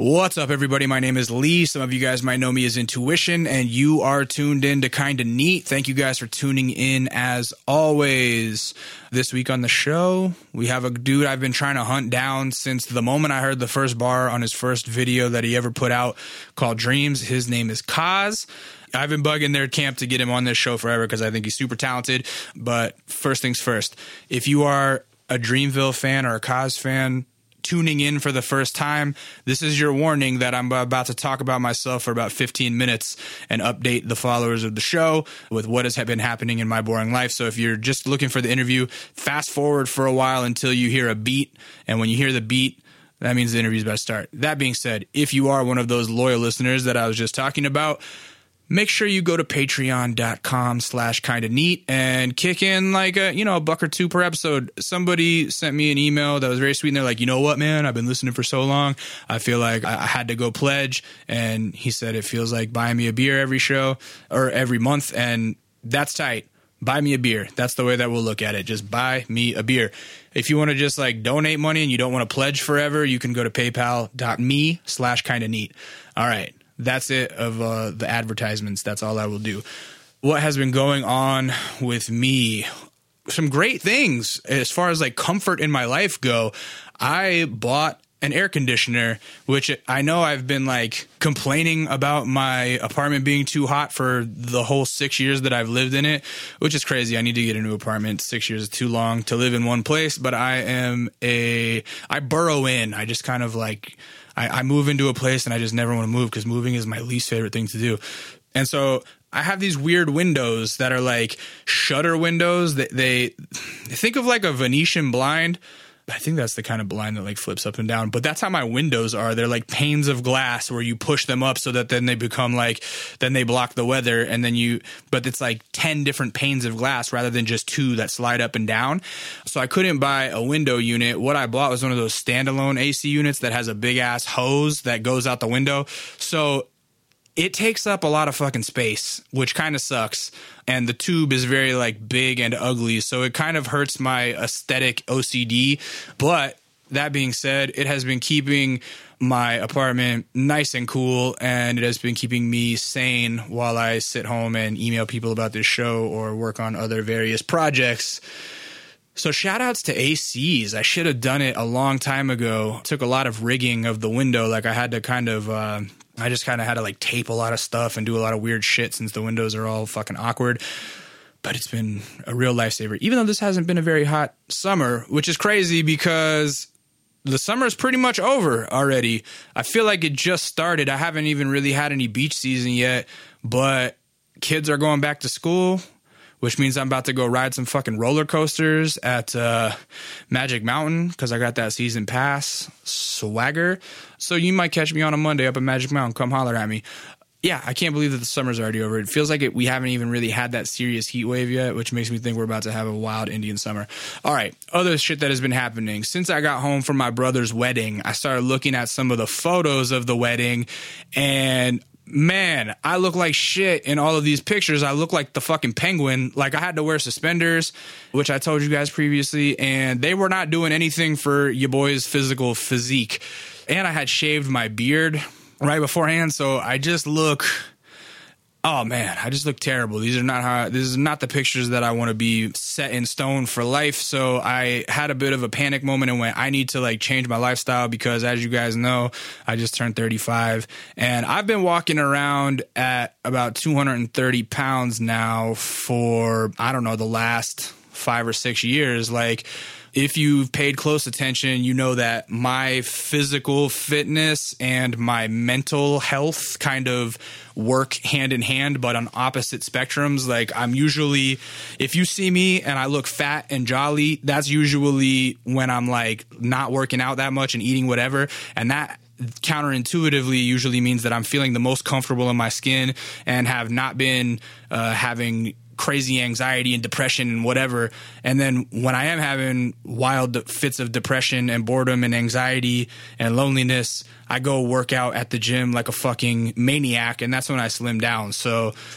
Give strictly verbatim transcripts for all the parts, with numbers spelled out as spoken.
What's up, everybody? My name is Lee. Some of you guys might know me as Intuition, and you are tuned in to Kinda Neat. Thank you guys for tuning in as always. This week on the show, we have a dude I've been trying to hunt down since the moment I heard the first bar on his first video that he ever put out called Dreams. His name is Kaz. I've been bugging their camp to get him on this show forever because I think he's super talented. But first things first, if you are a Dreamville fan or a Kaz fan, tuning in for the first time, this is your warning that I'm about to talk about myself for about fifteen minutes and update the followers of the show with what has been happening in my boring life. So if you're just looking for the interview, fast forward for a while until you hear a beat. And when you hear the beat, that means the interview's about to start. That being said, if you are one of those loyal listeners that I was just talking about, make sure you go to patreon.com slash kinda neat and kick in like a, you know, a buck or two per episode. Somebody sent me an email that was very sweet, and they're like, you know what, man, I've been listening for so long. I feel like I had to go pledge. And he said it feels like buying me a beer every show or every month. And that's tight. Buy me a beer. That's the way that we'll look at it. Just buy me a beer. If you want to just like donate money and you don't want to pledge forever, you can go to paypal.me slash kinda neat. All right. That's it of uh, the advertisements. That's all I will do. What has been going on with me? Some great things as far as like comfort in my life go. I bought an air conditioner, which I know I've been like complaining about my apartment being too hot for the whole six years that I've lived in it, which is crazy. I need to get a new apartment. Six years is too long to live in one place, but I am a, I burrow in. I just kind of like, I, I move into a place and I just never want to move because moving is my least favorite thing to do. And so I have these weird windows that are like shutter windows that they, they think of like a Venetian blind. I think that's the kind of blind that like flips up and down, but that's how my windows are. They're like panes of glass where you push them up so that then they become like, then they block the weather. And then you, but it's like ten different panes of glass rather than just two that slide up and down. So I couldn't buy a window unit. What I bought was one of those standalone A C units that has a big ass hose that goes out the window. So it takes up a lot of fucking space, which kind of sucks. And the tube is very like big and ugly. So it kind of hurts my aesthetic O C D. But that being said, it has been keeping my apartment nice and cool. And it has been keeping me sane while I sit home and email people about this show or work on other various projects. So shout outs to A Cs. I should have done it a long time ago. It took a lot of rigging of the window. Like I had to kind of, uh, I just kind of had to like tape a lot of stuff and do a lot of weird shit since the windows are all fucking awkward. But it's been a real lifesaver, even though this hasn't been a very hot summer, which is crazy because the summer is pretty much over already. I feel like it just started. I haven't even really had any beach season yet, but kids are going back to school, which means I'm about to go ride some fucking roller coasters at uh, Magic Mountain because I got that season pass swagger. So you might catch me on a Monday up at Magic Mountain. Come holler at me. Yeah, I can't believe that the summer's already over. It feels like it, we haven't even really had that serious heat wave yet, which makes me think we're about to have a wild Indian summer. All right, other shit that has been happening. Since I got home from my brother's wedding, I started looking at some of the photos of the wedding, and man, I look like shit in all of these pictures. I look like the fucking penguin. Like I had to wear suspenders, which I told you guys previously, and they were not doing anything for your boy's physical physique. And I had shaved my beard right beforehand, so I just look, oh man, I just look terrible. These are not how, this is not the pictures that I want to be set in stone for life. So I had a bit of a panic moment and went, I need to like change my lifestyle because as you guys know, I just turned thirty-five and I've been walking around at about two hundred thirty pounds now for, I don't know, the last five or six years. Like, if you've paid close attention, you know that my physical fitness and my mental health kind of work hand in hand, but on opposite spectrums. Like I'm usually, if you see me and I look fat and jolly, that's usually when I'm like not working out that much and eating whatever. And that counterintuitively usually means that I'm feeling the most comfortable in my skin and have not been uh, having crazy anxiety and depression and whatever. And then when I am having wild fits of depression and boredom and anxiety and loneliness, I go work out at the gym like a fucking maniac, and that's when I slim down. So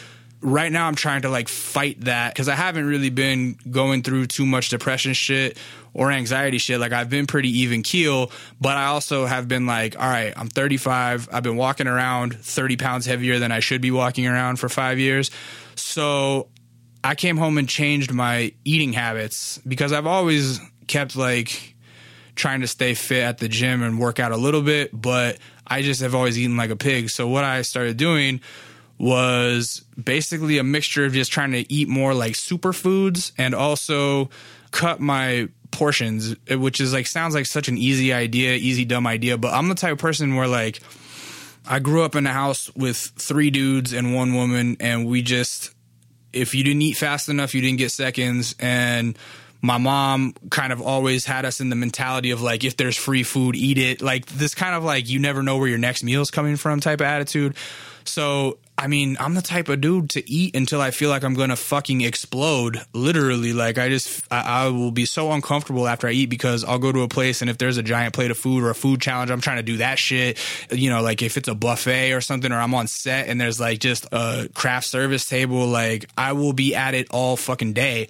right now I'm trying to like fight that because I haven't really been going through too much depression shit or anxiety shit. Like I've been pretty even keel, but I also have been like, all right, I'm thirty-five. I've been walking around thirty pounds heavier than I should be walking around for five years. So I came home and changed my eating habits because I've always kept like trying to stay fit at the gym and work out a little bit, but I just have always eaten like a pig. So what I started doing was basically a mixture of just trying to eat more like superfoods and also cut my portions, which is like sounds like such an easy idea, easy dumb idea, but I'm the type of person where like I grew up in a house with three dudes and one woman, and we just, if you didn't eat fast enough, you didn't get seconds. And my mom kind of always had us in the mentality of like, if there's free food, eat it. Like this kind of like, you never know where your next meal is coming from type of attitude. So, I mean, I'm the type of dude to eat until I feel like I'm going to fucking explode. Literally. Like I just, I, I will be so uncomfortable after I eat because I'll go to a place and if there's a giant plate of food or a food challenge, I'm trying to do that shit. You know, like if it's a buffet or something, or I'm on set and there's like just a craft service table, like I will be at it all fucking day.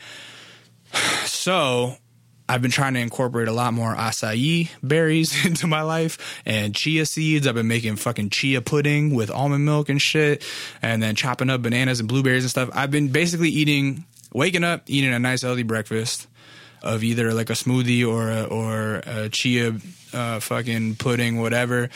So I've been trying to incorporate a lot more acai berries into my life and chia seeds. I've been making fucking chia pudding with almond milk and shit, and then chopping up bananas and blueberries and stuff. I've been basically eating, waking up, eating a nice healthy breakfast of either like a smoothie or a, or a chia uh, fucking pudding, whatever.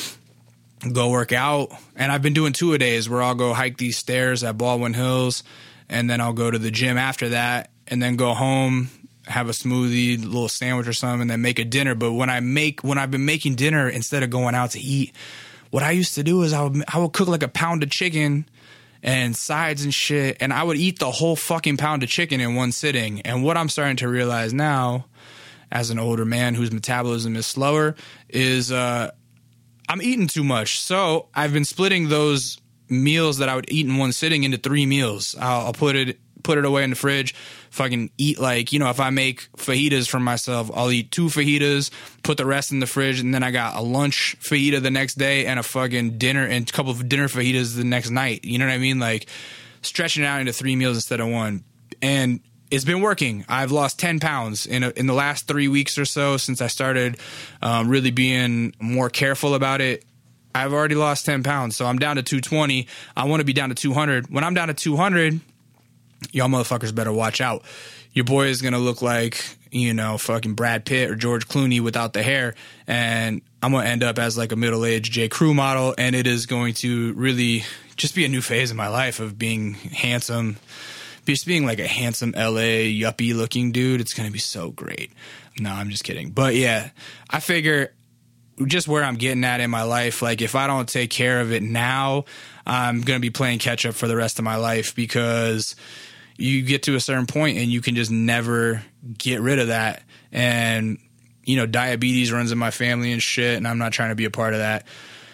Go work out. And I've been doing two-a-days where I'll go hike these stairs at Baldwin Hills, and then I'll go to the gym after that, and then go home, have a smoothie, a little sandwich or something, and then make a dinner. But when I make, when I've been making dinner instead of going out to eat, what I used to do is I would, I would cook like a pound of chicken and sides and shit, and I would eat the whole fucking pound of chicken in one sitting. And what I'm starting to realize now, as an older man whose metabolism is slower, is uh, I'm eating too much. So I've been splitting those meals that I would eat in one sitting into three meals. I'll, I'll put it put it away in the fridge, fucking eat like, you know, if I make fajitas for myself, I'll eat two fajitas, put the rest in the fridge, and then I got a lunch fajita the next day and a fucking dinner and a couple of dinner fajitas the next night. You know what I mean? Like stretching it out into three meals instead of one. And it's been working. I've lost ten pounds in a, in the last three weeks or so since I started um, really being more careful about it. I've already lost ten pounds, so I'm down to two twenty. I want to be down to two hundred. When I'm down to two hundred, y'all motherfuckers better watch out. Your boy is going to look like, you know, fucking Brad Pitt or George Clooney without the hair. And I'm going to end up as like a middle-aged J. Crew model. And it is going to really just be a new phase in my life of being handsome. Just being like a handsome L A yuppie looking dude. It's going to be so great. No, I'm just kidding. But yeah, I figure just where I'm getting at in my life, like if I don't take care of it now, I'm going to be playing catch up for the rest of my life, because you get to a certain point and you can just never get rid of that. And, you know, diabetes runs in my family and shit, and I'm not trying to be a part of that.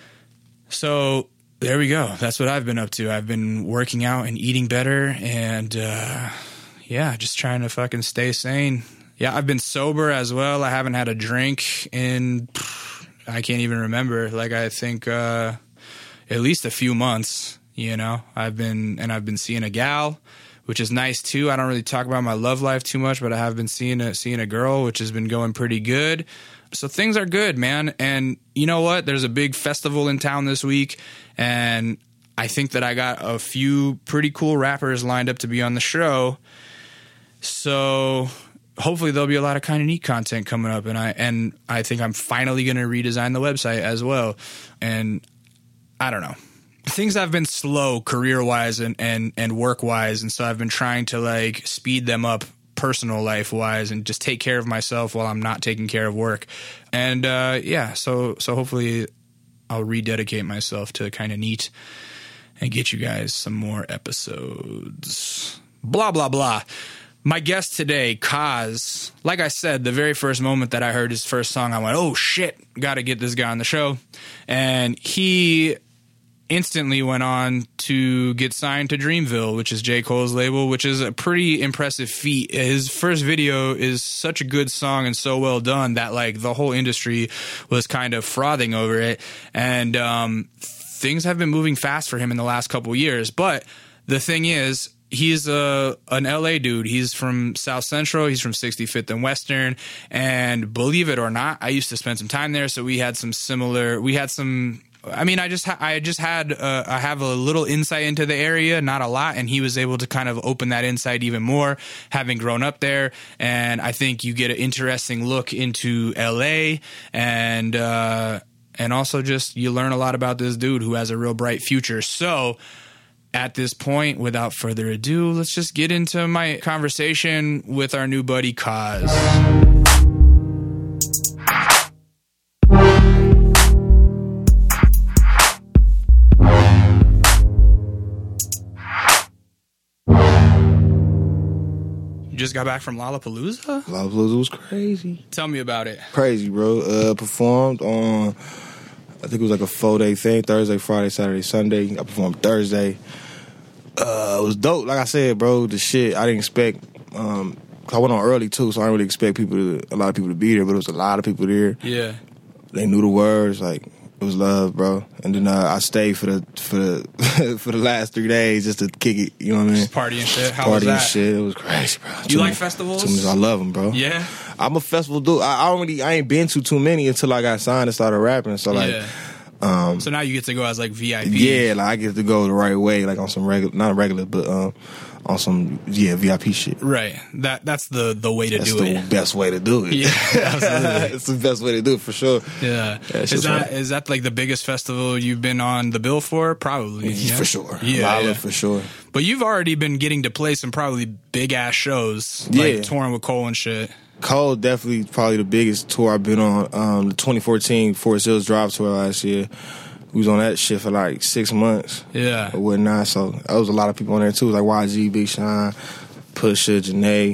So there we go. That's what I've been up to. I've been working out and eating better, and uh, yeah, just trying to fucking stay sane. Yeah, I've been sober as well. I haven't had a drink in, I can't even remember. Like, I think uh, at least a few months, you know. I've been, and I've been seeing a gal, which is nice too. I don't really talk about my love life too much, but I have been seeing a, seeing a girl, which has been going pretty good. So things are good, man. And you know what? There's a big festival in town this week, and I think that I got a few pretty cool rappers lined up to be on the show. So hopefully there'll be a lot of kind of neat content coming up, and I and I think I'm finally going to redesign the website as well. And I don't know. Things have been slow career-wise and, and, and work-wise, and so I've been trying to, like, speed them up personal life-wise and just take care of myself while I'm not taking care of work. And, uh, yeah, so so hopefully I'll rededicate myself to kind of neat and get you guys some more episodes. Blah, blah, blah. My guest today, Kaz, like I said, the very first moment that I heard his first song, I went, oh, shit, got to get this guy on the show. And he instantly went on to get signed to Dreamville, which is J. Cole's label, which is a pretty impressive feat. His first video is such a good song and so well done that, like, the whole industry was kind of frothing over it. And um, things have been moving fast for him in the last couple years. But the thing is, he's a an L A dude. He's from South Central. He's from sixty-fifth and Western. And believe it or not, I used to spend some time there. So we had some similar. We had some. I mean, I just ha- I just had uh, I have a little insight into the area, not a lot, and he was able to kind of open that insight even more, having grown up there. And I think you get an interesting look into L A, and uh, and also just you learn a lot about this dude who has a real bright future. So at this point, without further ado, let's just get into my conversation with our new buddy Kaz. Just got back from Lollapalooza? Lollapalooza was crazy. Tell me about it. Crazy, bro. Uh, performed on, I think it was like a four-day thing, Thursday, Friday, Saturday, Sunday. I performed Thursday. Uh, it was dope. Like I said, bro, the shit, I didn't expect, um, I went on early, too, so I didn't really expect people to, a lot of people to be there, but it was a lot of people there. Yeah. They knew the words, like, it was love, bro. And then uh, I stayed for the for the for the last three days just to kick it. You know what I mean? Just party and shit. How party was that? and shit. It was crazy, bro. You too like many, festivals? Too many, I love them, bro. Yeah. I'm a festival dude. I, I already I ain't been to too many until I got signed and started rapping. So like, yeah. um, so now you get to go as like V I P. Yeah, like I get to go the right way, like on some regular, not regular, but um, on some yeah V I P shit. Right. That that's the the way to That's do the it. best way to do it. Yeah, absolutely. It's the best way to do it for sure. Yeah. Yeah, it's is just that right. is that like the biggest festival you've been on the bill for? Probably. Yeah. For sure. Yeah, Lala, yeah. for sure. But you've already been getting to play some probably big ass shows. Yeah. Like touring with Cole and shit. Cole definitely probably the biggest tour I've been on. Um, the twenty fourteen Forest Hills Drive tour last year. We was on that shit for like six months. Yeah. Or whatnot. So there was a lot of people on there too. Like Y G, Big Sean, Pusha, Janae,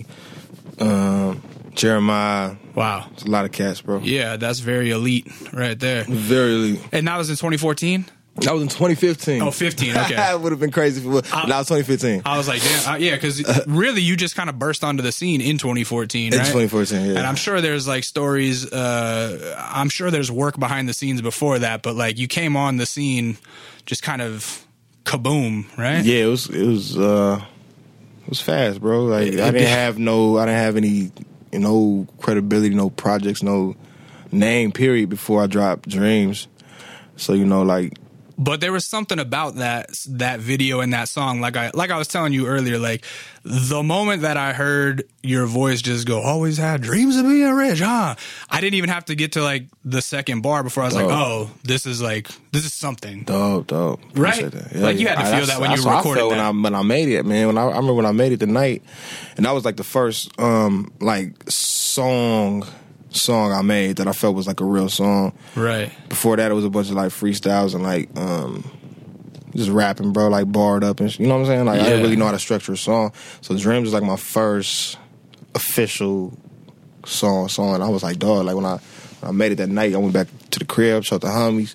um, Jeremiah. Wow. It's a lot of cats, bro. Yeah, that's very elite right there. Very elite. And that was in twenty fourteen? That was in twenty fifteen. Oh, fifteen, okay. It would have been crazy for that was twenty fifteen. I was like, damn, uh, yeah, because really you just kind of burst onto the scene in twenty fourteen, In right? twenty fourteen, yeah. And I'm sure there's like stories, uh, I'm sure there's work behind the scenes before that, but like you came on the scene just kind of kaboom, right? Yeah, it was, it was, uh, it was fast, bro. Like, I didn't have no, I didn't have any, you know, credibility, no projects, no name, period, before I dropped Dreams. So, you know, like, But there was something about that that video and that song, like I like I was telling you earlier, like the moment that I heard your voice just go, always had dreams of being rich, huh? I didn't even have to get to like the second bar before I was Dope. like, oh, this is like this is something. Dope, dope. Right? Appreciate that. Like, you had to feel I, that when you that's what recorded I felt that. When I, when I made it, man. When I, I remember when I made it the night, and that was like the first um like song song I made that I felt was like a real song. Right. Before that, it was a bunch of like freestyles and like um just rapping, bro, like barred up and sh- you know what I'm saying? Like Yeah. I didn't really know how to structure a song. So Dreams was like my first official song song. And I was like, dog, like when I when I made it that night, I went back to the crib, showed the homies.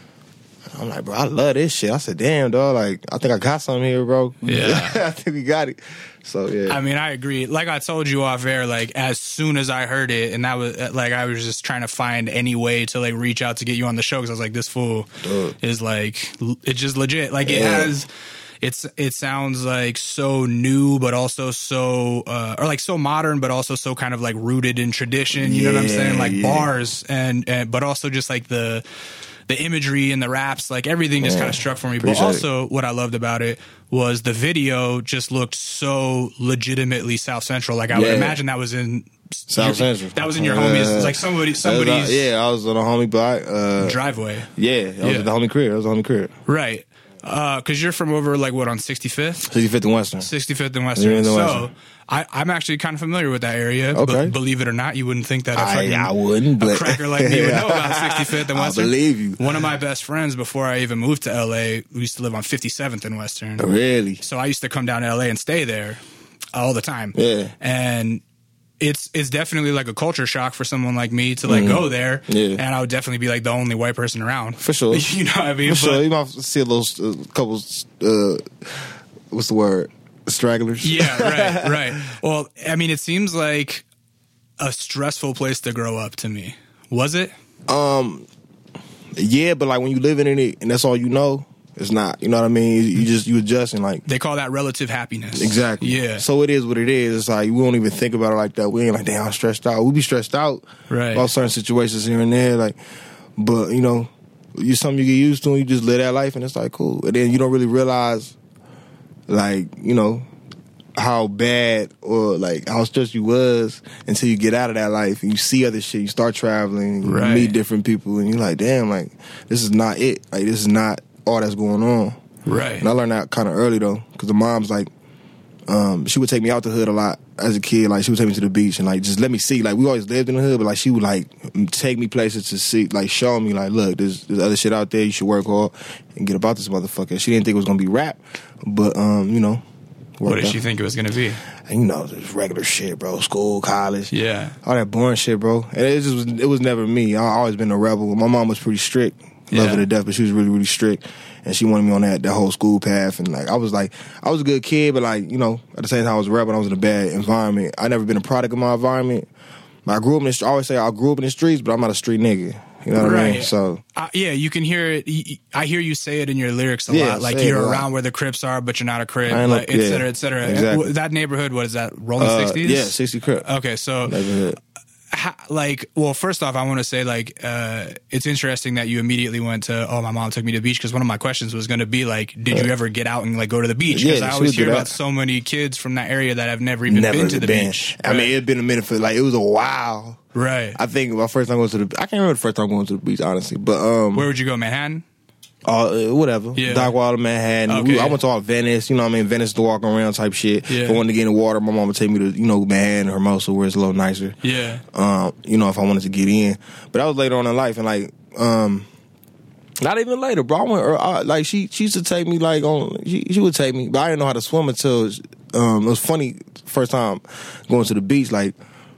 I'm like, bro, I love this shit. I said, damn, dog, like I think I got something here, bro. Yeah. I think we got it. So yeah. I mean, I agree. Like I told you off air, like as soon as I heard it, and that was like I was just trying to find any way to like reach out to get you on the show because I was like, this fool Dude. is like l- it's just legit. Like it Yeah. has, it's it sounds like so new, but also so uh, or like so modern, but also so kind of like rooted in tradition. You know what I'm Yeah, saying? Like yeah. bars and, and but also just like the. The imagery and the raps, like everything just Yeah. kind of struck for me. Appreciate But also what I loved about it was the video just looked so legitimately South Central. Like I would Yeah. imagine that was in South your, Central. That was in your Yeah. homies. It's like somebody, somebody's yeah, I was on a homie block. Uh, driveway. yeah, I was Yeah. at the homie crib. I was at the homie crib. Right. Uh, cause you're from over like what on sixty-fifth? sixty-fifth and Western. sixty-fifth and Western. Yeah, in the So Western. I, I'm actually kind of familiar with that area. Okay. But believe it or not, you wouldn't think that a I, fucking I wouldn't, a but cracker like me would know about sixty-fifth and I Western. believe you. One of my best friends before I even moved to L A, we used to live on fifty-seventh and Western. Really? So I used to come down to L A and stay there all the time. Yeah. And it's it's definitely like a culture shock for someone like me to like go there. Yeah. And I would definitely be like the only white person around. For sure. You know what I mean? For sure. But- You might see a little, uh, couple, uh, what's the word? Stragglers. Yeah, right, right. Well, I mean, it seems like a stressful place to grow up to me. Was it? Um, yeah, but like when you living in it and that's all you know, It's not. You know what I mean? You just you adjusting like they call that relative happiness. Exactly. Yeah. So it is what it is. It's like we don't even think about it like that. We ain't like, damn, I'm stressed out. We be stressed out right. about certain situations here and there. Like, but you know, you something you get used to, and you just live that life, and it's like cool. And then you don't really realize, like, you know, how bad or like how stressed you was until you get out of that life and you see other shit. You start traveling, you right. meet different people, and you're like, damn, like this is not it. Like this is not all that's going on. Right. And I learned that kind of early though, because the mom's like, um, she would take me out the hood a lot as a kid. Like she would take me to the beach and like just let me see. Like we always lived in the hood, but like she would like take me places to see, like show me, like look, there's, there's other shit out there. You should work hard and get about this motherfucker. She didn't think it was gonna be rap, but um, you know. What did out. she think it was gonna be? And, you know, just regular shit, bro. School, college, yeah, all that boring shit, bro. And it just was, it was never me. I always been a rebel. My mom was pretty strict. Love yeah. her to death, but she was really, really strict. And she wanted me on that, that whole school path. And, like, I was, like, I was a good kid, but, like, you know, at the same time, I was a rebel and I was in a bad environment. I never been a product of my environment. I grew up in the, I always say I grew up in the streets, but I'm not a street nigga. You know what right. I mean? So uh, yeah, you can hear it. I hear you say it in your lyrics a yeah, lot. Like you're around where the Crips are, but you're not a Crip, like, et cetera, et cetera. Exactly. That neighborhood, what is that? Rolling uh, sixties? Yeah, sixty Crip. Okay, so neighborhood. How, like, well, first off, I want to say, like, uh, it's interesting that you immediately went to, oh, my mom took me to the beach, because one of my questions was going to be, like, did you ever get out and, like, go to the beach? Because yeah, I always hear that. about so many kids from that area that have never even never been to the been. beach. I right. mean, it had been a minute for, like, it was a while. Right. I think my first time going to the, I can't remember the first time going to the beach, honestly, but, um. Where would you go, Manhattan? Uh, whatever. Yeah. Dockweiler, Manhattan. Okay. We, I went to all Venice, you know what I mean? Venice to walk around type shit. Yeah. If I wanted to get in the water, my mom would take me to, you know, Manhattan or Hermosa where it's a little nicer. Yeah. Um, you know, if I wanted to get in. But that was later on in life, and like, um, not even later, bro. I went, uh, like, she, she used to take me, like, on, she, she would take me, but I didn't know how to swim until, um, it was funny, first time going to the beach, like,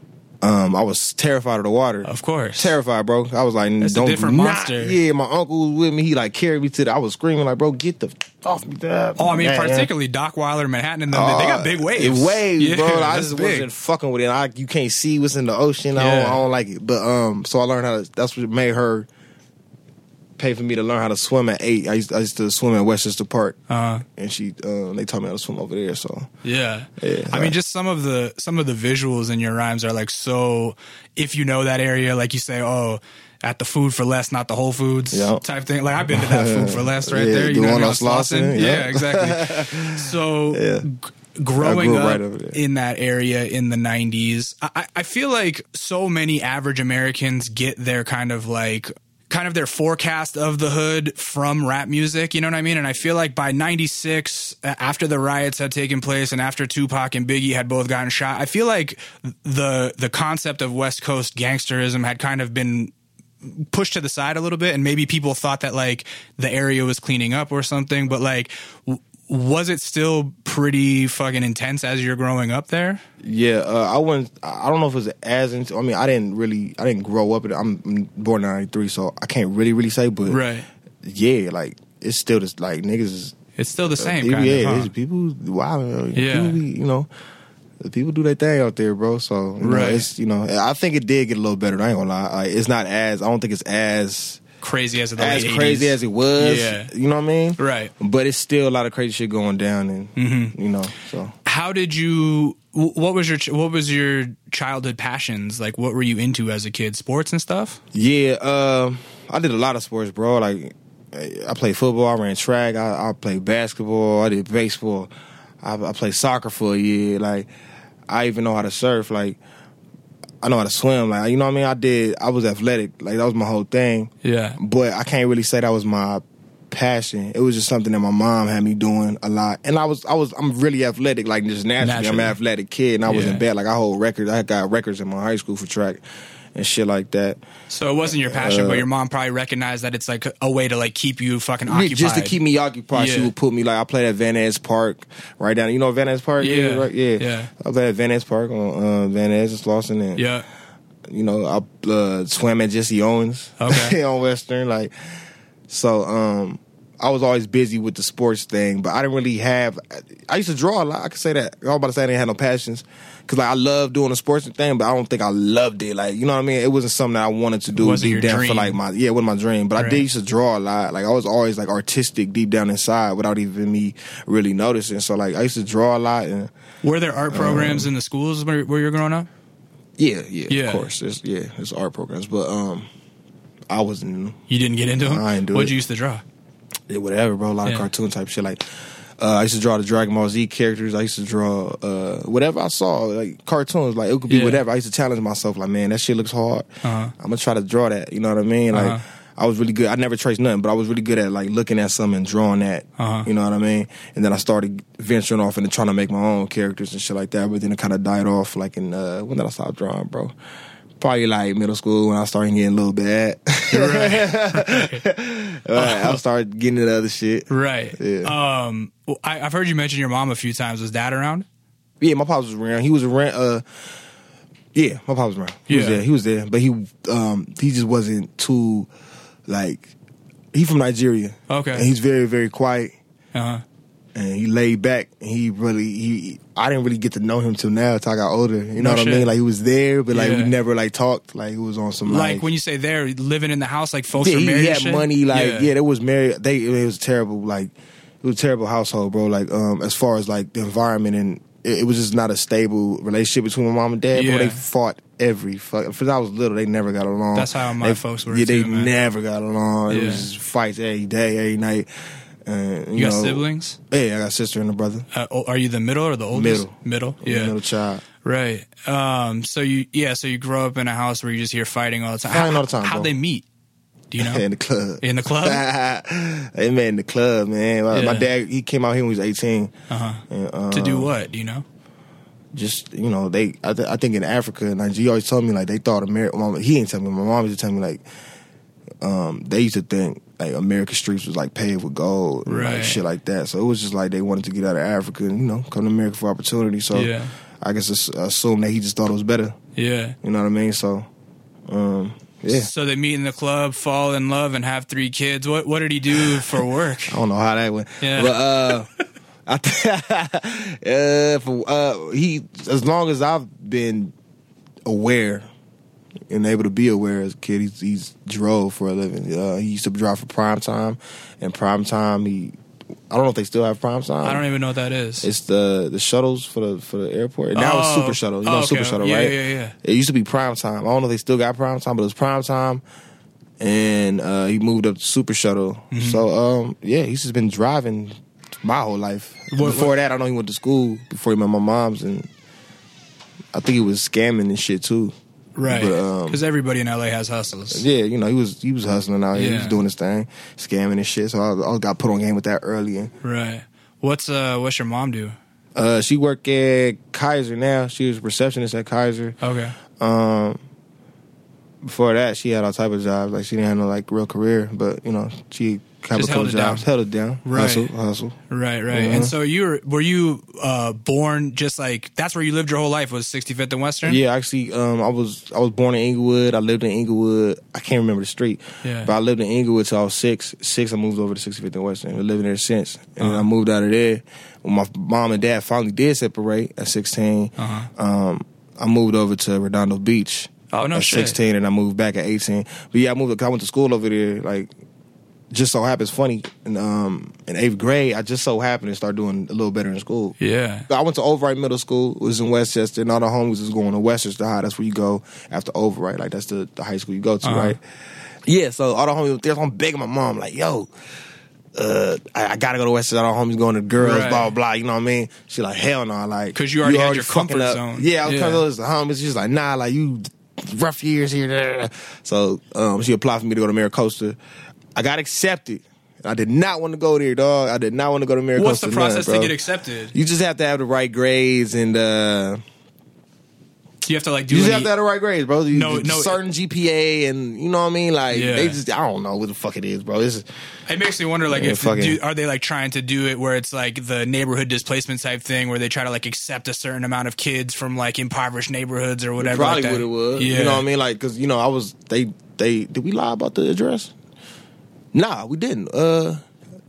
Um, I was terrified of the water. Of course. Terrified, bro. I was like, That's don't, a different not, monster. Yeah, my uncle was with me. He like carried me to the, I was screaming like, bro, get the f- off me. Dad. Oh, I mean, Man, particularly Dockweiler, Manhattan, and them, uh, they got big waves. Waves, yeah, bro. I that's just big. wasn't fucking with it. I, you can't see what's in the ocean. I, Yeah. don't, I don't like it. But, um, so I learned how to, that's what made her pay for me to learn how to swim at eight. I used, I used to swim at Westchester Park. Uh-huh. And she, um, they taught me how to swim over there, so. Yeah. Yeah, I mean, just some of the some of the visuals in your rhymes are like so. If you know that area, like you say, oh, at the Food for Less, not the Whole Foods Yep. type thing. Like I've been to that Food for Less right Yeah, there. You the know, one on on Slauson, Yeah, yeah. exactly. So Yeah. g- growing grew up right over there. in that area in the nineties, I, I feel like so many average Americans get their kind of like. kind of their forecast of the hood from rap music, you know what I mean? And I feel like by ninety-six, after the riots had taken place and after Tupac and Biggie had both gotten shot, I feel like the the concept of West Coast gangsterism had kind of been pushed to the side a little bit, and maybe people thought that like the area was cleaning up or something, but like w- was it still pretty fucking intense as you're growing up there? Yeah, uh, I wouldn't. I don't know if it was as. Into, I mean, I didn't really. I didn't grow up in it. I'm I'm born in ninety-three, so I can't really, really say. But Right. yeah, like it's still just like niggas. Is, It's still the same people, kind yeah, of, huh? it's people. Wow, Yeah. people be, you know, people do their thing out there, bro. So you know, Right. it's you know, I think it did get a little better. I ain't gonna lie. Like, it's not as. I don't think it's as. Crazy as the as late crazy eighties. as it was, Yeah. you know what I mean? Right. But it's still a lot of crazy shit going down, and Mm-hmm. you know, so How did you? wh- What was your what was your childhood passions? Like, what were you into as a kid? Sports and stuff. yeah, um, I did a lot of sports, bro. Like I played football, I ran track, I, I played basketball, I did baseball, I, I played soccer for a year. Like I even know how to surf. Like I know how to swim. Like you know what I mean? I did. I was athletic. Like that was my whole thing. Yeah. But I can't really say that was my passion. It was just something that my mom had me doing a lot. And I was, I was, I'm really athletic, like just naturally. I'm Naturally. an athletic kid, and I was Yeah. in bed. Like I hold records. I got records in my high school for track and shit like that. So it wasn't your passion, Uh, but your mom probably recognized that it's like a way to like keep you fucking Yeah, occupied. just to keep me occupied, she Yeah. would put me like I played at Van Ness Park, right down. You know what Van Ness Park? Yeah. is, right? Yeah. Yeah. I played at Van Ness Park on uh, Van Ness and Slauson, and Yeah. you know I uh, swam at Jesse Owens, Okay. on Western. Like so, um, I was always busy with the sports thing, but I didn't really have. I used to draw a lot. I could say that. I was about to say I didn't have no passions because like I love doing the sports thing, but I don't think I loved it. Like you know what I mean? It wasn't something that I wanted to do wasn't deep your down dream. for like my yeah, it wasn't my dream. But Right. I did used to draw a lot. Like I was always like artistic deep down inside without even me really noticing. So like I used to draw a lot and. Were there art programs um, in the schools where, where you were growing up? Yeah, yeah, yeah. of course. There's, yeah, there's art programs, but um, I wasn't in them. You didn't get into them? I didn't do What'd it. you used to draw? Yeah, whatever, bro. A lot yeah. of cartoon type shit. Like, uh, I used to draw the Dragon Ball Z characters. I used to draw uh, whatever I saw, like cartoons. Like, it could be yeah. whatever. I used to challenge myself, like, man, that shit looks hard. Uh-huh. I'm going to try to draw that. You know what I mean? Like, uh-huh. I was really good. I never traced nothing, but I was really good at, like, looking at something and drawing that. Uh-huh. You know what I mean? And then I started venturing off into trying to make my own characters and shit like that, but then it kind of died off, like, in, uh, when did I stop drawing, bro? Probably like middle school when I started getting a little bad. right. right. I started getting into other shit. Right. Yeah. Um, well, I, I've heard you mention your mom a few times. Was Dad around? Yeah, my pops was around. He was around. Uh, yeah, my pops was around. He yeah. was there. He was there, but he um, he just wasn't too like. He from Nigeria. Okay. And he's very very quiet. Uh huh. And he laid back, and he really, he, I didn't really get to know him till now, till I got older. You know No what shit. I mean? Like, he was there, but, like, Yeah. we never, like, talked. Like, it was on some, like... Like, when you say there, living in the house, like, folks yeah, were he, married he and had shit? money, like, yeah. yeah, they was married. They, it was terrible, like, it was a terrible household, bro. Like, um, as far as, like, the environment, and it, it was just not a stable relationship between my mom and dad, Yeah. bro. They fought every fuck. Since I was little, they never got along. That's how my they, folks were, Yeah, they too, man. never got along. It Yeah. was just fights every day, every night. Uh, you You got know, siblings? Yeah, I got a sister and a brother. Uh, oh, are you the middle or the oldest? Middle. Middle? I'm a Yeah. middle child. Right. Um, so you, yeah, so you grow up in a house where you just hear fighting all the time. Fighting How- all the time, How'd bro. they meet? Do you know? In the club. In the club? They met in the club, man. My, Yeah. my dad, he came out here when he was eighteen. Uh-huh. And, um, To do what? Do you know? Just, you know, they, I, th- I think in Africa, and he always told me, like, they thought America, he didn't tell me, my mom used to tell me, like, um, they used to think, like, American streets was, like, paved with gold and, Right. like, shit like that. So it was just like they wanted to get out of Africa and, you know, come to America for opportunity. So Yeah. I guess it's assume that he just thought it was better. Yeah. You know what I mean? So, um, yeah. So they meet in the club, fall in love, and have three kids. What What did he do for work? I don't know how that went. Yeah. But, uh, I th- uh, for, uh, he, as long as I've been aware and able to be aware as a kid, he's, he's drove for a living. Uh, he used to drive for Prime Time, and Prime Time, he, I don't know if they still have Prime Time. I don't even know what that is. It's the the shuttles for the for the airport. And now it's Oh. Super Shuttle. You know Oh, okay. Super Shuttle, Yeah, right? yeah, yeah. It used to be Prime Time. I don't know if they still got Prime Time, but it was Prime Time. And uh, he moved up to Super Shuttle. Mm-hmm. So, um, yeah, he's just been driving my whole life. What- before what- that, I know he went to school before he met my mom's. And I think he was scamming and shit, too. Right. But, um, Because everybody in L A has hustles. Yeah, you know, he was he was hustling out here. He Yeah. was doing his thing, scamming and shit. So I, I got put on game with that early. And, Right. What's uh What's your mom do? uh, she worked at Kaiser now. She was a receptionist at Kaiser. Okay. Um, before that, she had all type of jobs. Like, she didn't have no, like, real career. But, you know, she had a Just couple held it jobs. down. Held it down. Right. Hustle, hustle. Right. Right. Uh-huh. And so you were were you uh, born just like that's where you lived your whole life was sixty-fifth and Western? Yeah, actually, um, I was I was born in Inglewood. I lived in Inglewood. I can't remember the street. Yeah. But I lived in Inglewood till I was six. Six, I moved over to sixty-fifth and Western. I've been living there since. And then Uh-huh. I moved out of there. When my mom and dad finally did separate at sixteen, Uh-huh. um, I moved over to Redondo Beach. Oh, no at shit. sixteen, and I moved back at eighteen. But yeah, I moved. I went to school over there. Like, just so happens, funny. In, um, in eighth grade, I just so happened to start doing a little better in school. Yeah. I went to Overwright Middle School. It was in Westchester, and all the homies was going to Westchester High. That's where you go after Overwright. Like, that's the, the high school you go to, Uh-huh. right? Yeah, so all the homies were there. So I'm begging my mom, like, yo, uh, I, I gotta go to Westchester. All the homies going to girls, Right. blah, blah, blah. You know what I mean? She like, hell no. Like, 'Cause you already had your fucking comfort up. zone. Yeah, I was Yeah. coming to the homies. She's like, nah, like, you rough years here. Blah, blah, blah. So um, she applied for me to go to Maricosta. I got accepted. I did not want to go there, dog. I did not want to go to Maricosta. What's the process nothing, to bro. get accepted? You just have to have the right grades, and uh, You have to like do you just any- have to have the right grades, bro. You, No, you- no. certain G P A, and you know what I mean. Like Yeah. they just, I don't know what the fuck it is, bro. This is, It makes me wonder, like, Yeah, if fucking- do, are they like trying to do it where it's like the neighborhood displacement type thing, where they try to like accept a certain amount of kids from like impoverished neighborhoods or whatever. probably like what that. it was. Yeah. You know what I mean? Like, cause you know, I was they they did we lie about the address? Nah, we didn't. Uh,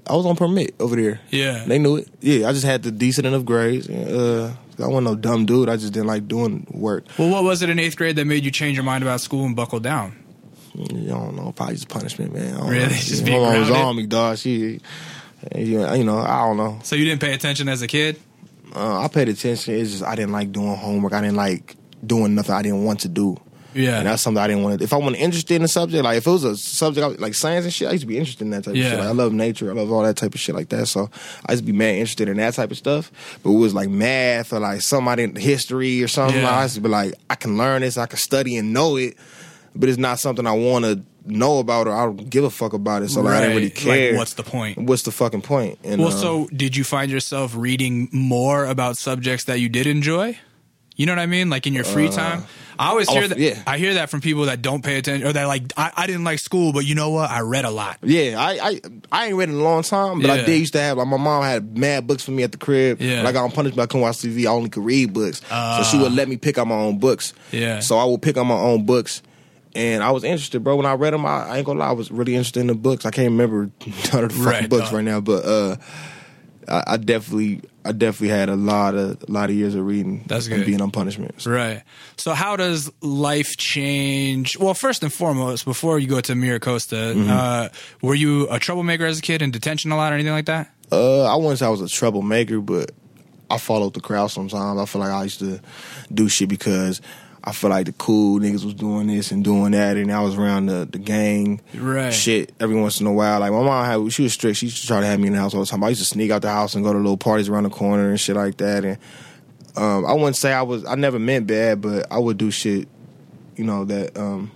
I was on permit over there. Yeah. They knew it. Yeah, I just had the decent enough grades. Uh, I wasn't no dumb dude. I just didn't like doing work. Well, what was it in eighth grade that made you change your mind about school and buckle down? I don't know. Probably just punishment, man. I don't Really? know. Just My being mom was grounded? on me, dog. She, you know, I don't know. So you didn't pay attention as a kid? Uh, I paid attention. It's just I didn't like doing homework. I didn't like doing nothing I didn't want to do. Yeah. And that's something I didn't want to. If I wasn't interested in the subject, like if it was a subject like science and shit, I used to be interested in that type Yeah. of shit. Like, I love nature. I love all that type of shit like that. So I used to be mad interested in that type of stuff. But it was like math or like something I didn't, history or something. Yeah. Like, I used to be like, I can learn this, I can study and know it, but it's not something I want to know about or I don't give a fuck about it. So like, I didn't really Right. care. Like, what's the point? What's the fucking point? And, Well, uh, so did you find yourself reading more about subjects that you did enjoy? You know what I mean? Like in your free time? I always oh, hear that. yeah. I hear that from people that don't pay attention or that like, I, I didn't like school, but you know what? I read a lot. Yeah, I, I I ain't read in a long time, but Yeah. I did used to have, like, my mom had mad books for me at the crib. Yeah. When I got on punishment, I couldn't watch T V, I only could read books. Uh. so she would let me pick out my own books. Yeah. So I would pick out my own books. And I was interested, bro. When I read them, I, I ain't gonna lie, I was really interested in the books. I can't remember none of the fucking Right, books uh. right now, but uh, I, I definitely I definitely had a lot of a lot of years of reading That's and good. being on punishment. So, Right. So how does life change? Well, first and foremost, before you go to Miracosta, Mm-hmm. uh, were you a troublemaker as a kid in detention a lot or anything like that? Uh, I wouldn't say I was a troublemaker, but I followed the crowd sometimes. I feel like I used to do shit because I feel like the cool niggas was doing this and doing that, and I was around the, the gang Right. shit every once in a while. Like, my mom, had, she was strict. She used to try to have me in the house all the time. I used to sneak out the house and go to little parties around the corner and shit like that. And um, I wouldn't say I was, I never meant bad, but I would do shit, you know, that um,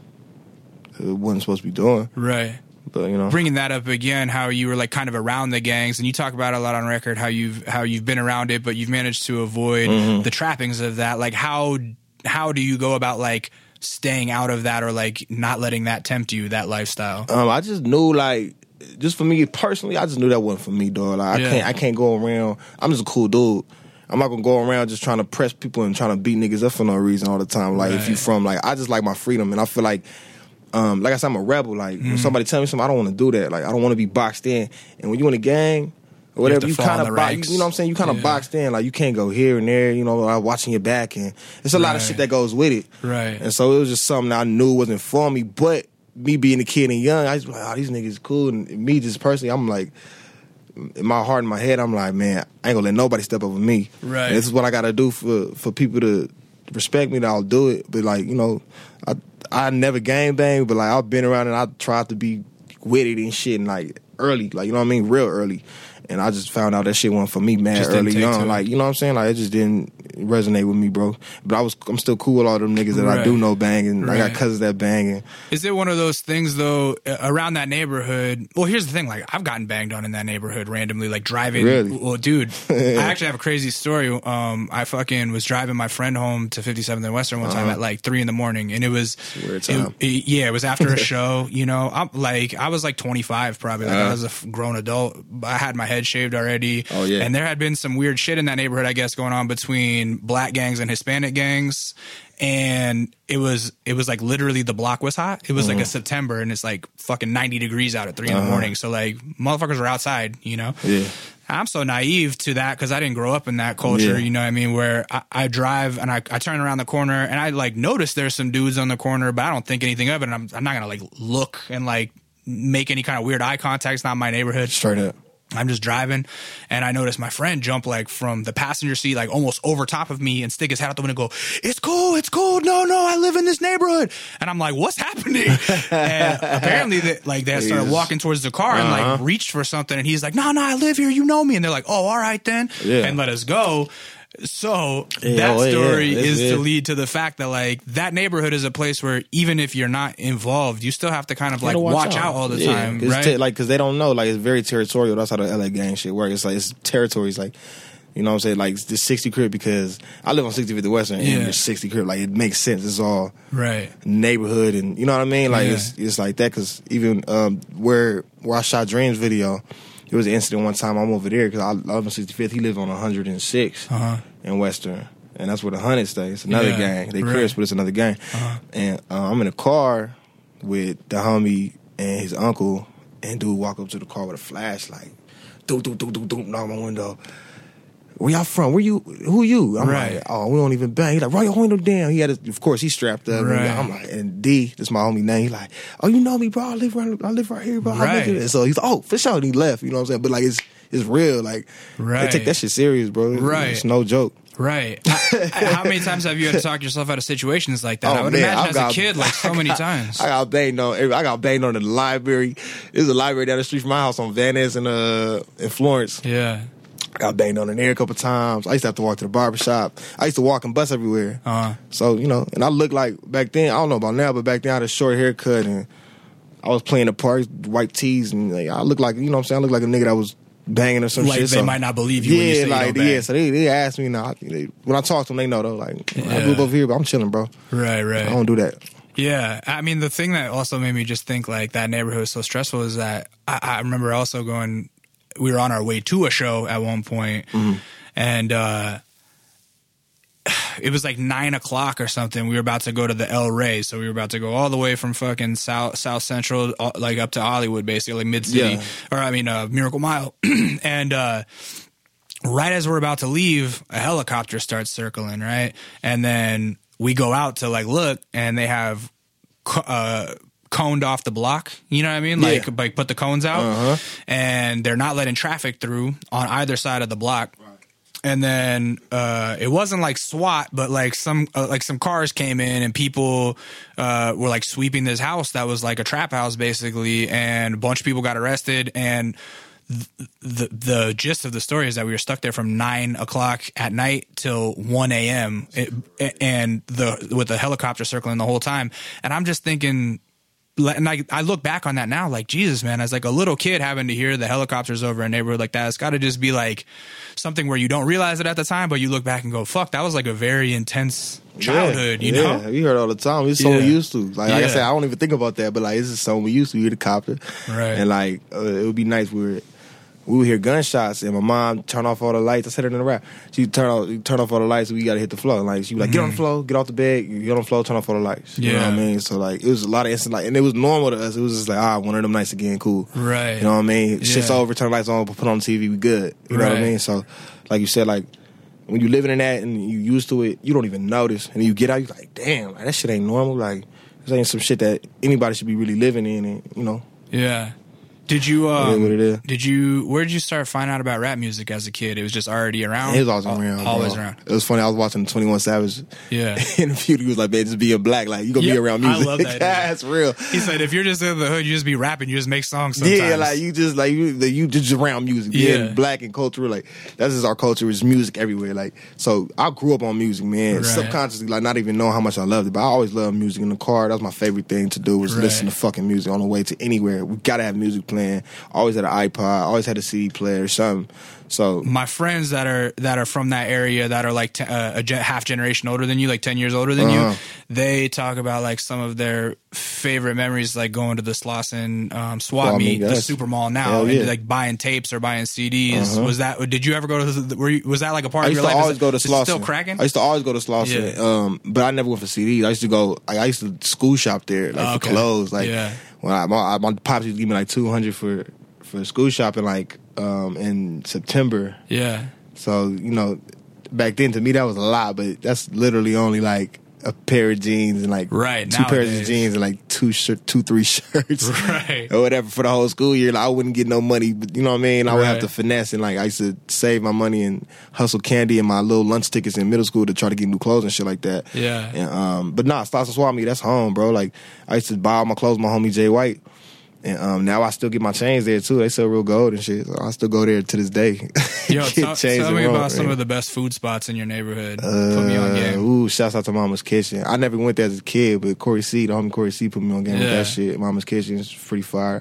I wasn't supposed to be doing. Right. But, you know. Bringing that up again, how you were like kind of around the gangs, and you talk about it a lot on record, how you've how you've been around it, but you've managed to avoid Mm-hmm. the trappings of that. Like how how do you go about like staying out of that or like not letting that tempt you, that lifestyle? Um, I just knew, like, just for me personally, I just knew that wasn't for me, dog. Like, Yeah. I can't, I can't go around. I'm just a cool dude. I'm not gonna go around just trying to press people and trying to beat niggas up for no reason all the time. Like, if Right. you from, like, I just like my freedom, and I feel like, um, like I said, I'm a rebel. Like, Mm-hmm. when somebody tell me something, I don't want to do that. Like, I don't want to be boxed in. And when you in a gang or whatever, to you, fall kind in of, the bo- you, ranks. you know what I'm saying? You kind of Yeah. boxed in. Like, you can't go here and there. You know, like, watching your back, and it's a lot of Right. shit that goes with it. Right. And so it was just something that I knew wasn't for me, but me being a kid and young, I just like, oh, these niggas cool. And me just personally, I'm like, in my heart and my head, I'm like, man, I ain't gonna let nobody step over me. Right. And this is what I gotta do for, for people to respect me, that I'll do it. But like, you know, I I never gang bang, but like I've been around and I tried to be with it and shit and like early, like, you know what I mean, real early. And I just found out that shit wasn't for me, man, Just didn't early take to on. it. Like, you know what I'm saying? Like, it just didn't resonate with me, bro. But I was, I'm still cool with all them niggas that Right. I do know banging. I Right. got cousins that banging. Is it one of those things though uh, around that neighborhood? Well, here's the thing: like I've gotten banged on in that neighborhood randomly, like driving. Really? Well, dude, I actually have a crazy story. Um, I fucking was driving my friend home to fifty-seventh and Western one time at like three in the morning, and it was a weird it- time. it- yeah, it was after a show. You know, I'm like I was like twenty-five probably. Like I was a f- grown adult. I had my head shaved already. Oh, yeah. And there had been some weird shit in that neighborhood, I guess, going on between black gangs and Hispanic gangs. And it was it was like literally the block was hot. It was Mm-hmm. like a September and it's like fucking ninety degrees out at three in the morning. So like motherfuckers were outside, you know? Uh-huh. Yeah. I'm so naive to that because I didn't grow up in that culture, Yeah. you know what I mean? Where I, I drive and I, I turn around the corner and I like notice there's some dudes on the corner, but I don't think anything of it. And I'm, I'm not going to like look and like make any kind of weird eye contact. It's not my neighborhood. Straight up. I'm just driving, and I noticed my friend jump like from the passenger seat, like almost over top of me, and stick his head out the window and go, "It's cool, it's cool. No, no, I live in this neighborhood." And I'm like, "What's happening?" And apparently, they, like they started Jesus. walking towards the car and like Uh-huh. reached for something, and he's like, "No, no, I live here. You know me." And they're like, "Oh, all right then," Yeah. and let us go. So Yeah, that oh, yeah, story that's is to it. lead to the fact that like that neighborhood is a place where even if you're not involved, you still have to kind of like Gotta watch, out. all the Yeah, time, it's right? te- like, because they don't know. Like, it's very territorial. That's how the L A gang shit works. It's like, it's territories. Like, you know what I'm saying? Like, the sixty crib, because I live on sixty-fifth Western, Yeah. and there's sixty crib. Like, it makes sense. It's all right. neighborhood, and you know what I mean? Like, Yeah. it's it's like that, because even um, where where I shot Dream's video, there was an incident one time. I'm over there because I live on sixty-fifth. He lived on one hundred six Uh-huh. in Western, and that's where the Hundred stay. It's another Yeah, gang. They right. Chris, but it's another gang. Uh-huh. And uh, I'm in a car with the homie and his uncle, and dude walk up to the car with a flashlight. do do do do do knock on my window. Where y'all from? Where you? Who you? I'm right. like, oh, we don't even bang. He's like, roll your window down. He had, a, of course, he strapped up. Right. I'm like, and D, that's my homie name. He's like, oh, you know me, bro. I live right, I live right here, bro. Right. I live here. So he's like, oh, for sure. And he left. You know what I'm saying? But like, it's it's real. Like, right. they take that shit serious, bro. Right. It's no joke. Right. How many times have you had to talk yourself out of situations like that? Oh, I would man, imagine I've as got, a kid, like so I many got, times. I got banged on. I got banged on in the library. There's a library down the street from my house on Van Ness in uh in Florence. Yeah. I got banged on in there a couple times. I used to have to walk to the barbershop. I used to walk and bus everywhere. Uh-huh. So, you know, and I looked like back then, I don't know about now, but back then I had a short haircut and I was playing the parks, white tees, and like, I looked like, you know what I'm saying? I looked like a nigga that was banging or some like shit. They so, might not believe you yeah, when you say like, you don't bang. yeah, so they, they asked me now. They, when I talk to them, they know though. Like, Yeah. I grew up over here, but I'm chilling, bro. Right, right. I don't do that. Yeah, I mean, the thing that also made me just think like that neighborhood was so stressful is that I, I remember also going, we were on our way to a show at one point, Mm-hmm. and uh, it was like nine o'clock or something. We were about to go to the El Rey, so we were about to go all the way from fucking South South Central, uh, like up to Hollywood, basically, like mid city, Yeah. or I mean, uh, Miracle Mile, and. uh Right as we're about to leave, a helicopter starts circling, right? And then we go out to like look, and they have uh, coned off the block. You know what I mean? Yeah. Like, like put the cones out, Uh-huh. and they're not letting traffic through on either side of the block. And then uh, it wasn't like SWAT, but like some uh, like some cars came in and people uh, were like sweeping this house that was like a trap house basically, and a bunch of people got arrested. And the the gist of the story is that we were stuck there from nine o'clock at night till one a.m. It, and the with the helicopter circling the whole time. And I'm just thinking, and I, I look back on that now, like, Jesus, man, as like a little kid having to hear the helicopters over a neighborhood like that, it's got to just be like something where you don't realize it at the time, but you look back and go, fuck, that was like a very intense childhood, yeah, you yeah. know? You heard all the time. It's something Yeah. we used to. Like, like I Yeah. said, I don't even think about that, but like, this is something we used to. We hear the copter. Right. And like, uh, it would be nice. We were, we would hear gunshots, and my mom turn off all the lights. I said it in the rap. She turn off, turn off all the lights, and we got to hit the floor. Like, she was like, get on the floor, get off the bed, get on the floor, turn off all the lights. You know Yeah. what I mean? So like, it was a lot of instant, like, and it was normal to us. It was just like, ah, one of them nights again, cool. Right. You know what I mean? Shit's Yeah. over, turn the lights on, put on the T V, we good. You know what I Right. mean? So, like you said, like, when you living in that and you used to it, you don't even notice. And you get out, you're like, damn, like, that shit ain't normal. Like, this ain't some shit that anybody should be really living in. And, you know, Yeah. Did you, it is um, what it is. did you, where did you start finding out about rap music as a kid? It was just already around? It was always Al- around. Always bro. around. It was funny. I was watching twenty-one Savage Yeah. interview. He was like, man, just being black. Like, you going to Yeah, be around I music. love that, dude. That's real. He said, if you're just in the hood, you just be rapping, you just make songs sometimes. Yeah, like, you just, like, you, you just around music. Being Yeah. black and cultural, like, that's just our culture. Is music everywhere. Like, so I grew up on music, man. Right. Subconsciously, like, not even knowing how much I loved it. But I always loved music in the car. That was my favorite thing to do, was Right. listen to fucking music on the way to anywhere. We got to have music playing. Always had an iPod. Always had a C D player or something. So My friends that are that are from that area that are like t- uh, a gen- half generation older than you, like ten years older than Uh-huh. you, they talk about like some of their favorite memories, like going to the Slauson um, swap Swap meet, meet, the yes. Super Mall now, Hell and yeah. like buying tapes or buying C Ds. Uh-huh. Was that? Did you ever go to? The, were you, was that like a part I of used your to life? always Is go to it- is it Slauson. Still cracking? I used to always go to Slauson, Yeah. um, but I never went for C Ds. I used to go. I, I used to school shop there, like Oh, for okay. clothes. Like Yeah. when I, my, my pops used to give me like two hundred for for school shopping, like um, in September. Yeah. So you know, back then to me that was a lot, but that's literally only like a pair of jeans and like Right, two pairs nowadays. of jeans and like two shirt, two three shirts, Right. or whatever for the whole school year. Like, I wouldn't get no money, but you know what I mean. I would have Right. to finesse, and like I used to save my money and hustle candy and my little lunch tickets in middle school to try to get new clothes and shit like that. Yeah. And, um, but nah, Slauson Swap Meet, that's home, bro. Like I used to buy all my clothes, with my homie Jay White. And um, now I still get my chains there too. They sell real gold and shit. So I still go there to this day. Yo, Get tell, chains tell and me roll, about some man. of the best food spots in your neighborhood. Put me on Uh, game. Ooh, shouts out to Mama's Kitchen. I never went there as a kid, but Corey C, the homie Corey C, put me on game with Yeah. that shit. Mama's Kitchen is pretty fire.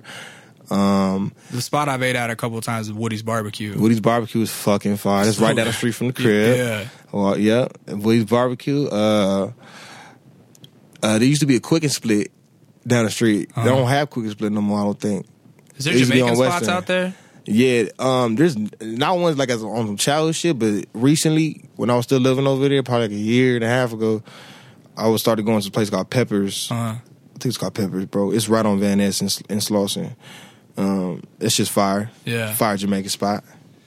Um, The spot I've ate at a couple of times is Woody's Barbecue. Woody's Barbecue is fucking fire. It's right down the street from the crib. Yeah. Well, yeah. Woody's Barbecue. Uh, uh, there used to be a Quick and Split down the street. Uh-huh. They don't have Quick and Split no more, I don't think. Is there It used to be Jamaican on spots Western. out there? Yeah, um, there's not ones like as on some childhood shit, but recently when I was still living over there, probably like a year and a half ago, I was started going to a place called Peppers. Uh-huh. I think it's called Peppers, bro. It's right on Van Ness in, in Slauson. Um, it's just fire. Yeah. Fire Jamaican spot.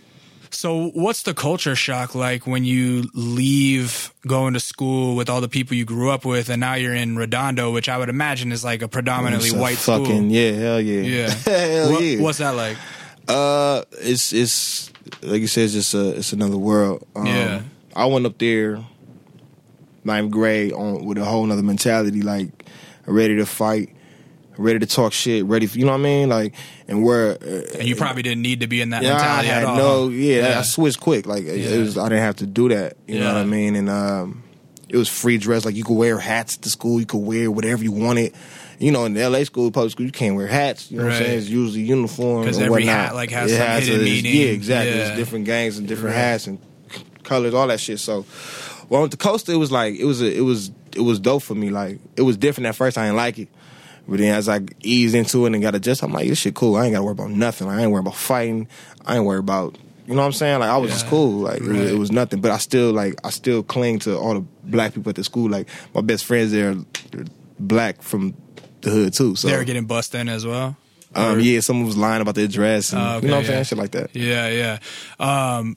So what's the culture shock like when you leave going to school with all the people you grew up with and now you're in Redondo, which I would imagine is like a predominantly It's a white fucking, school? Yeah, hell yeah. Yeah. hell what, yeah. What's that like? Uh, it's, it's like you said, it's just a, it's another world. Um, Yeah. I went up there ninth grade on with a whole nother mentality, like ready to fight, ready to talk shit, ready for, you know what I mean? Like, and where... Uh, And you probably didn't need to be in that yeah, mentality I had at all. no, yeah, Yeah. I switched quick. Like, it Yeah. was, I didn't have to do that. You know Yeah. what I mean? And um, it was free dress. Like, you could wear hats to school. You could wear whatever you wanted. You know, in the L A school, public school, you can't wear hats. You know what I'm Right. saying? It's usually uniform Because or every whatnot. hat, like, has It some has hidden a- meaning. Yeah, exactly. Yeah. There's different gangs and different Right. hats and colors, all that shit. So, well, with the Costa, it was like, it was, a, it was, it was dope for me. Like, it was different at first. I didn't like it. But then as I eased into it and got adjusted, I'm like, this shit cool. I ain't got to worry about nothing. Like, I ain't worried about fighting. I ain't worried about, you know what I'm saying? Like, I was Yeah. just cool. Like, Right. it, it was nothing. But I still, like, I still cling to all the black people at the school. Like, my best friends there are black from the hood, too. So, They were getting bussed in as well? um, Or- yeah, someone was lying about their dress. And, Oh, okay, you know what I'm yeah. saying? Shit like that. Yeah, yeah. Um,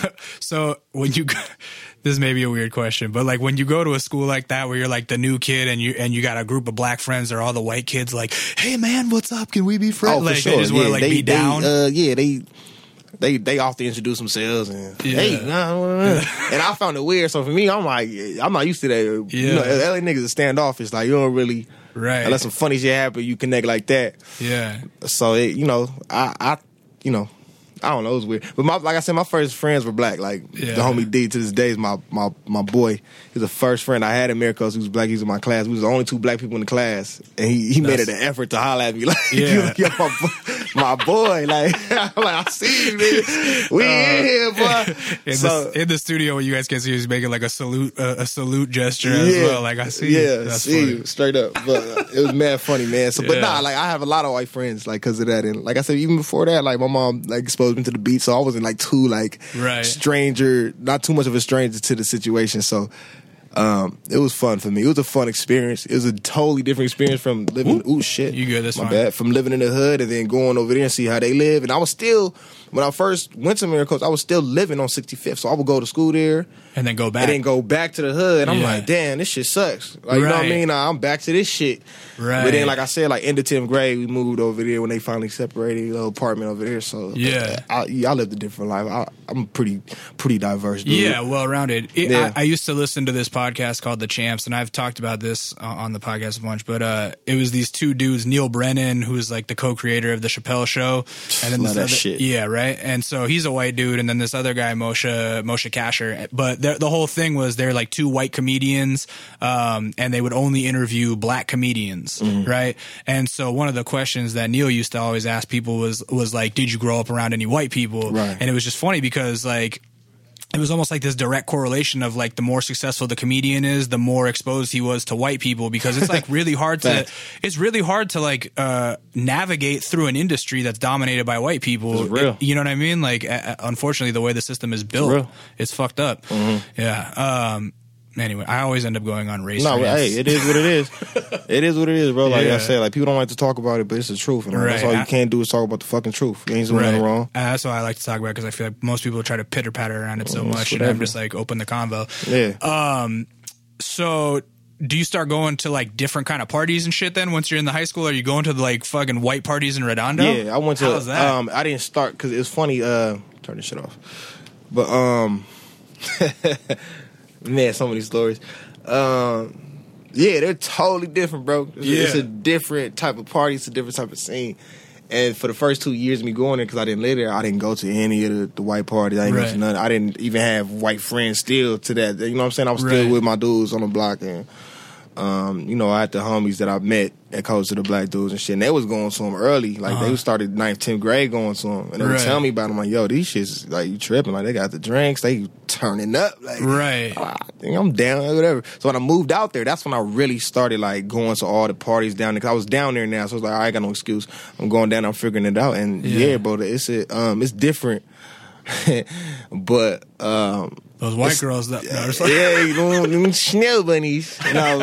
so when you, go, this may be a weird question, but like when you go to a school like that where you're like the new kid and you and you got a group of black friends or all the white kids, like, hey man, what's up? Can we be friends? Oh, like for sure. they just want to Yeah, like they, be they, down. Uh, yeah, they they they often introduce themselves and Yeah. hey, nah, nah, nah. And I found it weird. So for me, I'm like, I'm not used to that. You Yeah. know, L A niggas are standoffish. Like, you don't really, Right. unless some funny shit happen, you connect like that. Yeah. So it, you know, I, I, you know, I don't know, it was weird. But my, like I said, my first friends were black. Like Yeah. the homie D to this day is my my my boy. He's the first friend I had in Miracles who was black. He was in my class. We was the only two black people in the class, and he, he made it That's- an effort to holler at me. Like, Yeah. he was like, yo, my, boy, my boy. Like, I'm like, I see you, nigga. We in here, boy. In, So the, in the studio, what you guys can see is making like a salute, uh, a salute gesture as yeah, well. Like I see, you. yeah, That's see funny. you straight up. But uh, it was mad funny, man. So, but Yeah. nah, like I have a lot of white friends, like because of that. And like I said, even before that, like my mom like exposed me to the beat, so I wasn't like too like Right. stranger, not too much of a stranger to the situation. So. Um, it was fun for me. It was a fun experience. It was a totally different experience from living. Ooh, shit. You good, that's My fine. bad. From living in the hood and then going over there and see how they live. And I was still, when I first went to Miracles, I was still living on sixty-fifth. So I would go to school there And then go back. and then go back to the hood. And I'm Yeah. like, damn, this shit sucks. Like, you know what I Right. mean? Nah, I'm back to this shit. Right. But then, like I said, like end of tenth grade, we moved over there when they finally separated, a little apartment over there. So Yeah. I, yeah, I lived a different life. I, I'm pretty, pretty diverse, dude. Yeah, well rounded. It, Yeah. I, I used to listen to this podcast called The Champs, and I've talked about this uh, on the podcast a bunch. But uh, it was these two dudes, Neil Brennan, who's like the co-creator of the Chappelle Show, and then Love this that other, shit. yeah, right. And so he's a white dude, and then this other guy, Moshe Moshe Kasher. But the, the whole thing was they're like two white comedians, um, and they would only interview black comedians, Mm-hmm. right? And so one of the questions that Neil used to always ask people was was like, "Did you grow up around any white people?" Right. And it was just funny because like. It was almost like this direct correlation of like the more successful the comedian is, the more exposed he was to white people, because it's like really hard to Fact. it's really hard to like uh, navigate through an industry that's dominated by white people. It's real. It- you know what I mean? Like uh, unfortunately, the way the system is built, real. it's fucked up. Yeah. Um, anyway, I always end up going on race. No, rants. hey, it is what it is. It is what it is, bro. Like Yeah. I said, like people don't like to talk about it, but it's the truth. And like, that's Right. all you I- can do is talk about the fucking truth. You ain't doing Right. nothing wrong. Uh, that's why I like to talk about, because I feel like most people try to pitter patter around it so Mm, it's much, and I'm whatever. just like open the convo. Yeah. Um, so do you start going to like different kind of parties and shit then once you're in the high school? Are you going to the like fucking white parties in Redondo? Yeah, I went to. How's that? Um, I didn't start because it's funny. Uh, turn this shit off. But um, man, so many stories. Um, yeah, they're totally different, bro. It's, Yeah. it's a different type of party. It's a different type of scene. And for the first two years of me going there, because I didn't live there, I didn't go to any of the, the white parties. I didn't go Right. to none. I didn't even have white friends still to that. You know what I'm saying? I was Right. still with my dudes on the block. And, um, you know, I had the homies that I met that coached to the black dudes and shit. And they was going to them early. Like, Uh-huh. they started ninth, tenth grade going to them. And they Right. would tell me about them. Like, yo, these shits, like, you tripping. Like, they got the drinks. They turning up. Like, Right. ah, I think I'm down, whatever. So when I moved out there, that's when I really started like going to all the parties down there. Cause I was down there now, so I was like, I ain't got no excuse. I'm going down, I'm figuring it out. And Yeah. yeah, bro, it's a, um, it's different. But Um, Those white girls that no, it's like- yeah, you know, them snow bunnies. No,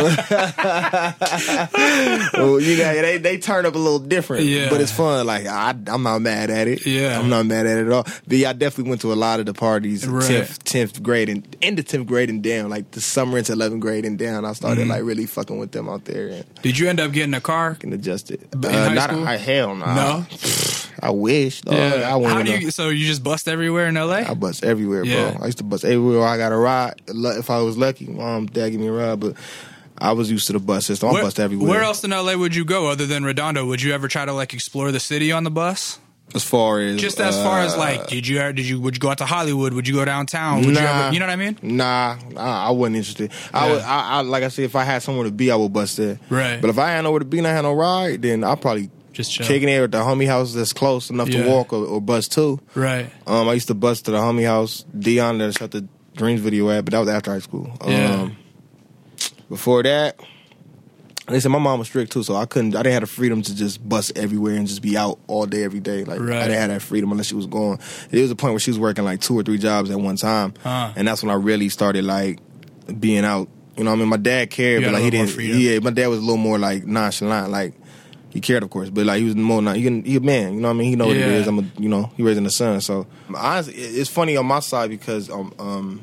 well, you know, they they turn up a little different, Yeah. but it's fun. Like I, I'm not mad at it. Yeah. I'm not mad at it at all. But yeah, I definitely went to a lot of the parties, Right. tenth, tenth grade and into tenth grade and down, like the summer into eleventh grade and down. I started Mm-hmm. like really fucking with them out there and Did you end up getting a car? can adjust it. In Uh, high not school? a, I, hell no. No? I wish. Dog. I How wanna do know. you? So you just bust everywhere in L A? I bust everywhere, Yeah. bro. I used to bust everywhere I got a ride. If I was lucky, mom, dad give me a ride, but I was used to the bus system. I Where, bust everywhere. where else in L A would you go other than Redondo? Would you ever try to like explore the city on the bus? As far as Just as far as uh, like, did you did you would you go out to Hollywood? Would you go downtown? Would you Nah. ever? You know what I mean? Nah, I, I wasn't interested. I Yeah. would, I, I like I said, if I had somewhere to be, I would bust there. Right. But if I had nowhere to be and I had no ride, then I probably Just chill. kicking it at the homie house that's close enough Yeah. to walk or, or bus to. Right. Um, I used to bus to the homie house. Dion that shot the Dreams video at, but that was after high school. Yeah. Um, before that, they said my mom was strict too, so I couldn't. I didn't have the freedom to just bus everywhere and just be out all day every day. Like Right. I didn't have that freedom unless she was going. There was a point where she was working like two or three jobs at one time, Huh. and that's when I really started like being out. You know, what I mean, my dad cared, You but got like a he little more didn't. freedom. Yeah, my dad was a little more like nonchalant, like. He cared, of course, but like he was more not. He, can- he a man, you know what I mean. He know what Yeah. it is. I'm a, you know, he raising a son. So honestly, it- it's funny on my side because um, um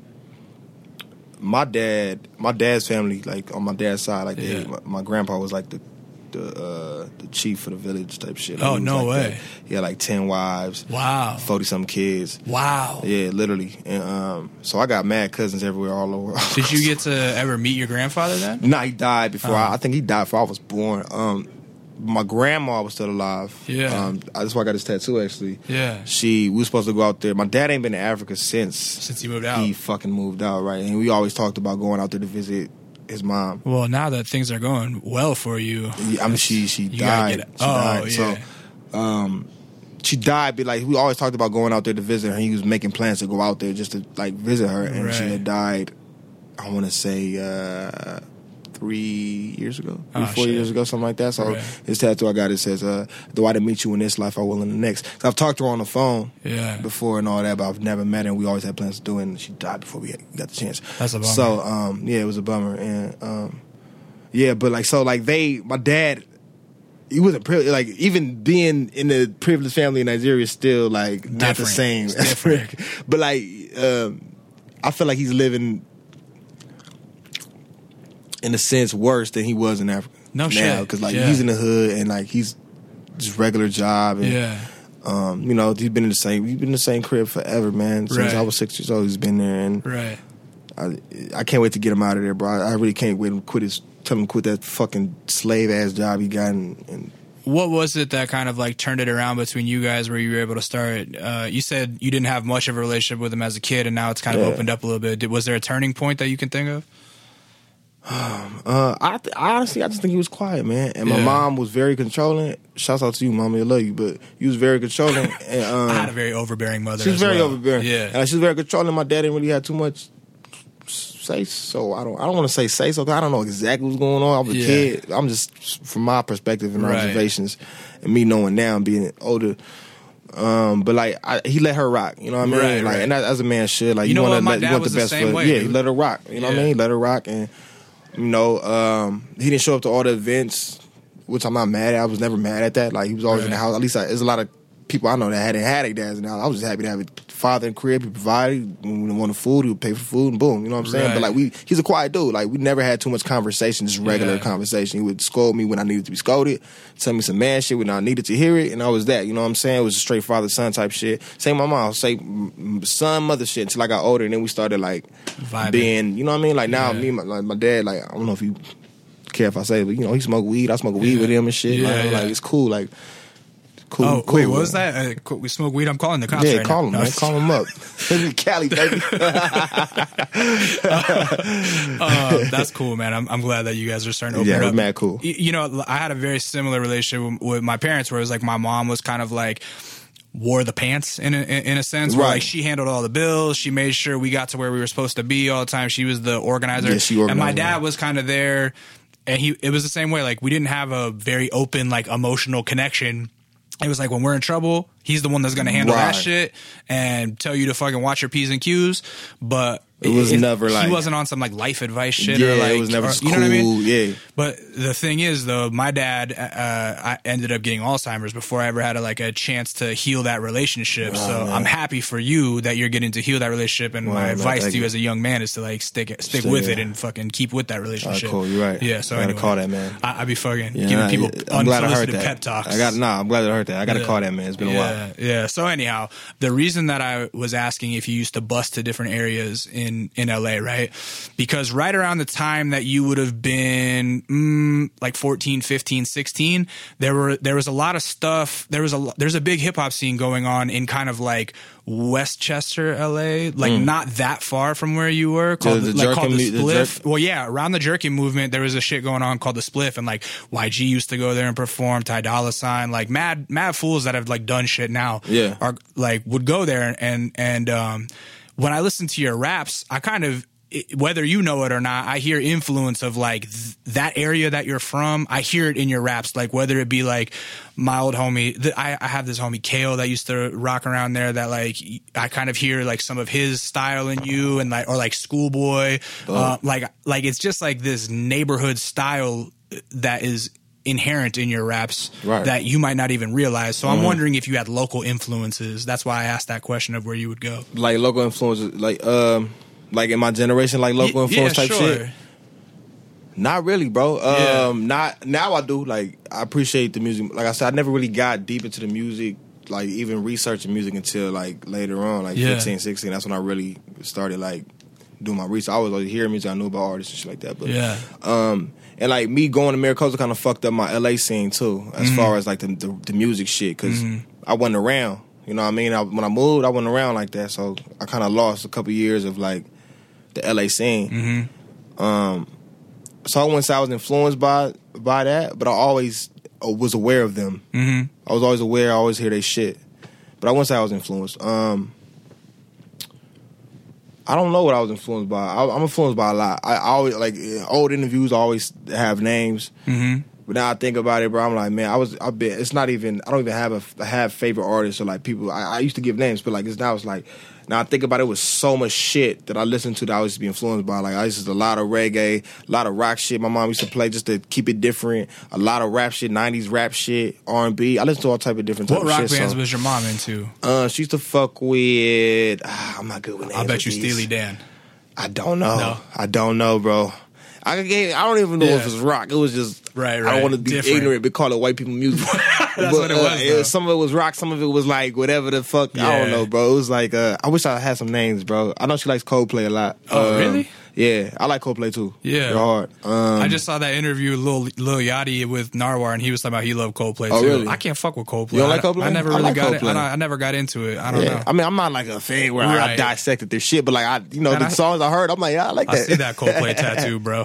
my dad, my dad's family, like on my dad's side, like they, Yeah. my, my grandpa was like the the uh, the chief of the village type shit. Oh, He was no like way. that. He had like ten wives, Wow. forty something kids. Wow. Yeah, literally. And um, so I got mad cousins everywhere, all over. Did you get to ever meet your grandfather then? Nah, he died before. Oh. I, I think he died before I was born. Um, my grandma was still alive. Yeah. Um, that's why I got this tattoo. Actually. Yeah. She we were supposed to go out there. My dad ain't been to Africa since Since he moved out. he fucking moved out, right? And we always talked about going out there to visit his mom. Well, now that things are going well for you, Yeah, I mean, she she you gotta died. get it. She Oh, died. yeah. So, um, she died. But like we always talked about going out there to visit her. And he was making plans to go out there just to like visit her, and she Right. had died. I want to say uh, three years ago, three Oh, four shit. years ago, something like that. So Right. his tattoo I got it says, uh, "Though I didn't meet you in this life, I will in the next." So I've talked to her on the phone Yeah. before and all that, but I've never met her. And we always had plans to do it, and she died before we got the chance. That's a bummer. So um, yeah, it was a bummer, and um, yeah, but like so, like they, my dad. He wasn't privileged. Like even being in the privileged family in Nigeria is still like not the Different. same. It's different. But like, um, I feel like he's living in a sense worse than he was in Africa. No now, shit. because like Yeah. he's in the hood and like he's just regular job. And, Yeah. Um, you know, he's been in the same. He's been in the same crib forever, man. Since Right. I was six years old, he's been there, and Right. I, I can't wait to get him out of there, bro. I, I really can't wait to quit his. Tell him to quit that fucking slave ass job he got. And, and What was it that kind of like turned it around between you guys where you were able to start? Uh, you said you didn't have much of a relationship with him as a kid, and now it's kind of Yeah. opened up a little bit. Did, was there a turning point that you can think of? Uh, I, th- I honestly, I just think he was quiet, man. And my Yeah. mom was very controlling. Shouts out to you, mommy, I love you, but you was very controlling. And um, I had a very overbearing mother. she was as very well. overbearing. Yeah. and she was very controlling. My dad didn't really have too much say so. I don't, I don't want to say say so. 'Cause I don't know exactly what's going on. I was a Yeah. kid. I'm just from my perspective and Right. observations, and me knowing now and being older. Um, but like I, he let her rock, you know what I mean? Right, like, right. and that, as a man should, like You you, know want what? to My let you dad want was the the best same for way, yeah. dude. He let her rock, you know what I Yeah. mean? He let her rock, and you know, um, he didn't show up to all the events, which I'm not mad at. I was never mad at that. Like he was always in the Right. house. At least I, there's a lot of people I know that hadn't had their dads in the house. I was just happy to have a father in the crib. He provided. When we wanted food, he would pay for food, and boom. You know what I'm saying? Right. But like we, he's a quiet dude. Like we never had too much conversation, just regular Yeah. conversation. He would scold me when I needed to be scolded, tell me some man shit when I needed to hear it, and I was that. You know what I'm saying? It was a straight father son type shit. Same with my mom, say mm, son mother shit until I got older, and then we started like Vibing. being. You know what I mean? Like now, Yeah. me, and my, like my dad, like I don't know if you care if I say it, but you know he smoked weed. I smoke weed Yeah. with him and shit. Yeah, man. yeah. Like it's cool. Like cool. Oh, cool, wait, what was man. that? Uh, co- we smoke weed. I'm calling the cops Yeah, right call now. him, No, man. Call him up. Cali, baby. uh, that's cool, man. I'm, I'm glad that you guys are starting to open Yeah, it we're up. mad cool. Y- You know, I had a very similar relationship with my parents, where it was like my mom was kind of like wore the pants in a, in a sense, where Right. like she handled all the bills, she made sure we got to where we were supposed to be all the time. She was the organizer, Yeah, she and my organized, dad man. was kind of there, and he it was the same way. Like we didn't have a very open like emotional connection. it was like when we're in trouble, he's the one that's going to handle Right. that shit and tell you to fucking watch your P's and Q's. But It was never like- he wasn't on some like life advice shit. Yeah, or like, it was never or- just you know what I mean? cool, yeah. But the thing is, though, my dad, uh, I ended up getting Alzheimer's before I ever had a, like a chance to heal that relationship. Oh, so man. I'm happy for you that you're getting to heal that relationship. And Wow, my man, advice thank to you you. as a young man is to like stick stick Stay with there. it and fucking keep with that All right, relationship. cool. You're right. Yeah. So I gotta anyway, call that man. I, I be fucking Yeah, giving nah, people I'm glad I heard unsolicited that. pep talks. I got nah. I'm glad I heard that. I got to Yeah. call that man. It's been a while. Yeah, yeah. So anyhow, the reason that I was asking if you used to bus to different areas in, in L A, right? Because right around the time that you would have been mm, like fourteen, fifteen, sixteen, there were there was a lot of stuff. There was a there's a big hip hop scene going on in kind of like Westchester, L A, like not that far from where you were, called The- the, the like called the jerking mu- the Spliff. jerk- Well, yeah, around the jerky movement, there was a shit going on called the Spliff, and like Y G used to go there and perform. Ty Dolla Sign, like mad, mad fools that have like done shit now, Yeah. are like would go there and and um, when I listen to your raps, I kind of it- whether you know it or not, I hear influence of like th- that area that you're from. I hear it in your raps, like whether it be like my old homie. The, I, I have this homie Kale that used to rock around there. That like I kind of hear like some of his style in you, and like or like Schoolboy, uh, like like it's just like this neighborhood style that is inherent in your raps Right. that you might not even realize. So I'm wondering if you had local influences. That's why I asked that question of where you would go. Like local influences, like um, like in my generation, like local Y- influence yeah, type sure. shit. Not really, bro. Yeah. Um, not now. I do. Like I appreciate the music. Like I said, I never really got deep into the music, like even researching music until like later on, like Yeah. fifteen, sixteen. That's when I really started like doing my research. I was always hearing music. I knew about artists and shit like that. But Yeah. um, and like me going to Maricopa kind of fucked up my L A scene too, as Mm-hmm. far as like the the, the music shit, because I wasn't around. You know what I mean? I, when I moved, I wasn't around like that, so I kind of lost a couple years of like the L A scene. Mm-hmm. Um, so I wouldn't say I was influenced by by that, but I always uh, was aware of them. Mm-hmm. I was always aware. I always hear their shit, but I wouldn't say I was influenced. Um, I don't know what I was influenced by. I, I'm influenced by a lot. I, I always like in old interviews. I always have names. Mm-hmm. But now I think about it, bro. I'm like, man, I was. I bet it's not even. I don't even have a have favorite artists or like people. I, I used to give names, but like it's now it's like. Now I think about it, it was so much shit that I listened to that I used to be influenced by. Like I used to a lot of reggae, a lot of rock shit. My mom used to play just to keep it different. A lot of rap shit, nineties rap shit, R and B. I listened to all type of different type What of rock shit. bands so, was your mom into? uh, she used to fuck with. ah, I'm not good with names. I bet with you these. Steely Dan. I don't know. No? I don't know, bro. I gave, I don't even know Yeah. if it's rock. It was just Right, I right. don't want to be Different. ignorant, but call it white people music. That's what it was, though. Some of it was rock. Some of it was like whatever the fuck. I don't Yeah. know, bro. It was like uh, I wish I had some names, bro. I know she likes Coldplay a lot. Oh, Um, really? Yeah, I like Coldplay too. Yeah. They're hard. Um, I just saw that interview with Lil, Lil Yachty with Narwhal, and he was talking about he loved Coldplay Oh, too. really? I can't fuck with Coldplay. You don't like I, Coldplay? I never I really like got it. I, Coldplay. don't- I never got into it. I don't yeah. know. I mean, I'm not like a fan where I Right. dissected their shit, but like I, you know, And the I- songs I heard, I'm like, yeah, I like I that. see that Coldplay tattoo, bro.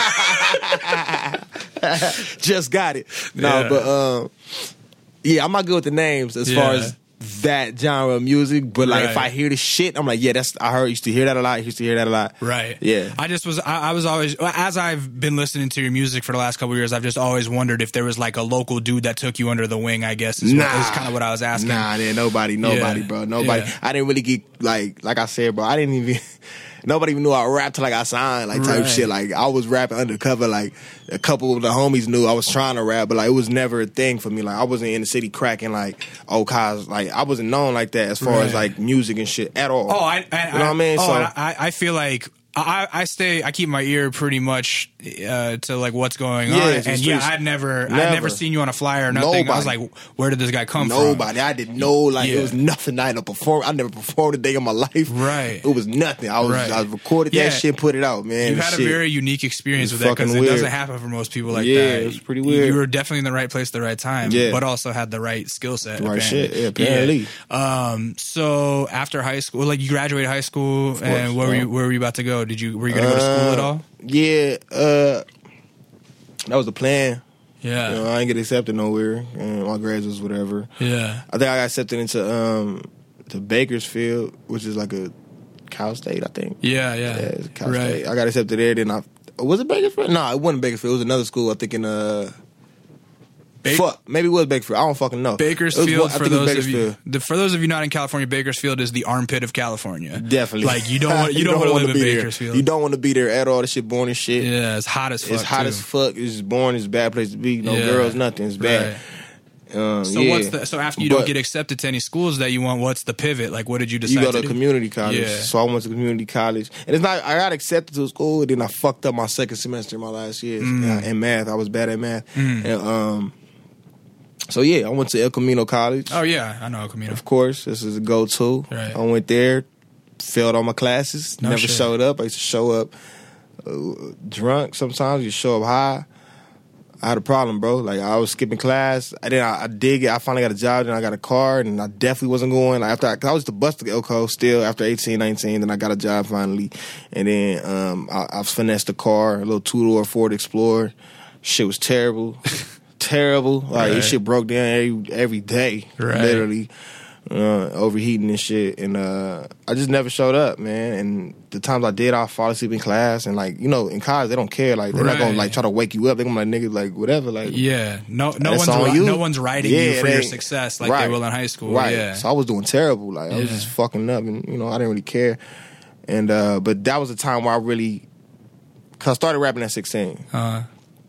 Just got it. No, Yeah. but um, yeah, I'm not good with the names as far Yeah. as that genre of music. But like, if Right. I hear the shit, I'm like, yeah, that's. I heard used to hear that a lot. Used to hear that a lot. Right. Yeah. I just was. I, I was always as I've been listening to your music for the last couple of years. I've just always wondered if there was like a local dude that took you under the wing. I guess is, what, is kind of what I was asking. Nah, there nobody, nobody, Yeah. bro, nobody. Yeah. I didn't really get like, like I said, bro. I didn't even. Nobody even knew I rapped till like I signed, like type Right. shit. Like I was rapping undercover. Like a couple of the homies knew I was trying to rap, but like it was never a thing for me. Like I wasn't in the city cracking like oh, cause like I wasn't known like that as far as Right. like music and shit at all. Oh, I, I you know what I mean? Oh, So- and I, I feel like I, I stay. I keep my ear pretty much uh, to like what's going Yeah, on. it's And the yeah, streets. I'd never, I'd Never. never seen you on a flyer or nothing. I was Nobody. like, where did this guy come Nobody. from? I didn't know. Like Yeah. it was nothing. I had to perform. I never performed a day in my life. Right. It was nothing. I was. Right. I recorded Yeah. that shit, put it out, man. You've The had shit. a very unique experience It's with that because fucking it doesn't weird. happen for most people like Yeah, that. it's pretty weird. You were definitely in the right place at the right time, Yeah. but also had the right skill set. The right apparently. shit, yeah, apparently. Yeah. Um, so after high school, like you graduated high school, course, and where were yeah. you? Where were you about to go? Did you were you going to go to school at all? Yeah, uh, that was the plan. Yeah, You know, I didn't get accepted nowhere. And my grades was whatever. yeah. I think I got accepted into um to Bakersfield, which is like a Cal State, I think. Yeah, yeah. Yeah, it's Cal right. State. I got accepted there. Then I was it Bakersfield? No, it wasn't Bakersfield. It was another school. I think in uh, Ba- Fuck, maybe it was Bakersfield. I don't fucking know. Bakersfield, was, for those of you, the, for those of you not in California, Bakersfield is the armpit of California. Definitely. Like you don't want, you, you don't, don't want to live in Bakersfield. There. You don't want to be there at all. This shit boring as shit. Yeah, it's hot as fuck. It's hot too. as fuck. It's boring. It's a bad place to be. No yeah. girls, nothing. It's bad. Right. Um, so yeah. what's the so after you but, don't get accepted to any schools that you want? What's the pivot? Like, what did you decide? You go to, to do? community college. Yeah. So I went to community college, and it's not. I got accepted to school, and then I fucked up my second semester in my last year Mm. in math. I was bad at math, Mm. and um. So yeah, I went to El Camino College. Oh yeah, I know El Camino. Of course, this is a go-to. Right. I went there, failed all my classes, No never shit. showed up. I used to show up uh, drunk sometimes. You show up high. I had a problem, bro. Like I was skipping class. I then I, I did it. I finally got a job. Then I got a car, and I definitely wasn't going. Like after I, cause I was the bus to Elko still after eighteen, nineteen. Then I got a job finally, and then um, I, I finessed a car, a little two door Ford Explorer. Shit was terrible. Terrible. Like Right. this shit broke down every every day. Right. Literally. Uh, overheating and shit. And uh, I just never showed up, man. And the times I did, I fall asleep in class. And like, you know, in college they don't care. Like they're Right. not gonna like try to wake you up. They're gonna be like nigga, like whatever. Like Yeah, no, no That's one's on ri- you. no one's writing Yeah, you for they- your success like right. they will in high school. Right. Yeah, So I was doing terrible. Like I was Yeah. just fucking up, and you know, I didn't really care. And uh, but that was a time where I really, cause I started rapping at sixteen. uh,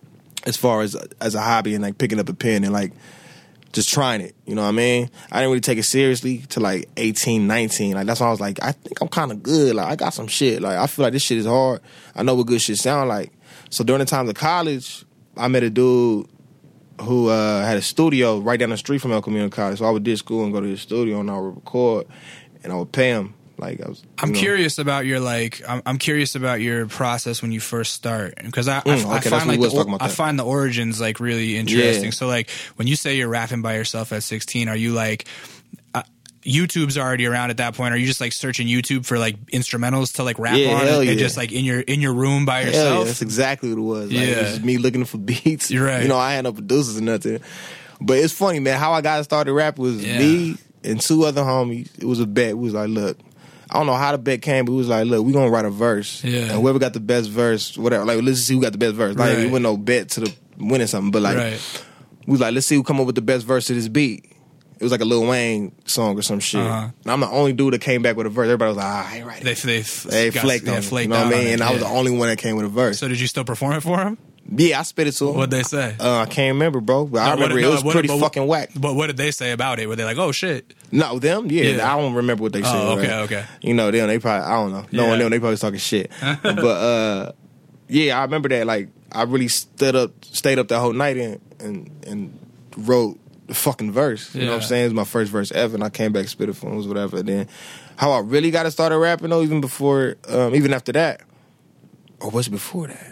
As far as as a hobby and like picking up a pen and like just trying it, you know what I mean? I didn't really take it seriously till like eighteen, nineteen. Like that's when I was like, I think I'm kind of good. Like I got some shit. Like I feel like this shit is hard. I know what good shit sound like. So during the time of college, I met a dude who uh, had a studio right down the street from El Camino College. So I would ditch school and go to his studio and I would record and I would pay him. Like I was, I'm you know. curious about your like. I'm, I'm curious about your process when you first start because I, Mm, I, okay, I that's find what like we was the, talking about I that. find the origins like really interesting. Yeah. So like when you say you're rapping by yourself at sixteen, are you like uh, YouTube's already around at that point? Are you just like searching YouTube for like instrumentals to like rap Yeah, on hell and, and yeah. just like in your in your room by Hell yourself? yeah, that's exactly what it was. Like, Yeah. It was just me looking for beats. You're right. You know, I had no producers or nothing. But it's funny, man. How I got started rap was Yeah. me and two other homies. It was a bet. We was like, look, I don't know how the bet came, but we was like, look, we gonna write a verse. Yeah. And whoever got the best verse, whatever. Like, let's see who got the best verse. Like, Right. it wasn't no bet to the winning something, but like, Right. we was like, let's see who come up with the best verse to this beat. It was like a Lil Wayne song or some shit. Uh-huh. And I'm the only dude that came back with a verse. Everybody was like, ah, I ain't right. They they They got- flaked yeah, on it. flaked You know what I out on mean? it, And I was yeah. the only one that came with a verse. So did you still perform it for him? Yeah, I spit it to him. What'd they say? Uh, I can't remember, bro. But I No, what- remember no, it was what- pretty but- fucking whack. But what did they say about it? Were they like, oh shit? No, them? Yeah, Yeah. I don't remember what they said. Oh, okay, right? okay. You know, them, they probably, I don't know. No Yeah. one them, they probably was talking shit. But, uh, yeah, I remember that. Like, I really stood up, stayed up that whole night and, and, and wrote the fucking verse. You know what I'm Yeah. saying? It was my first verse ever, and I came back, spit it for him, was whatever. And then, how I really got to started rapping, though, even before, um, even after that, or was it before that?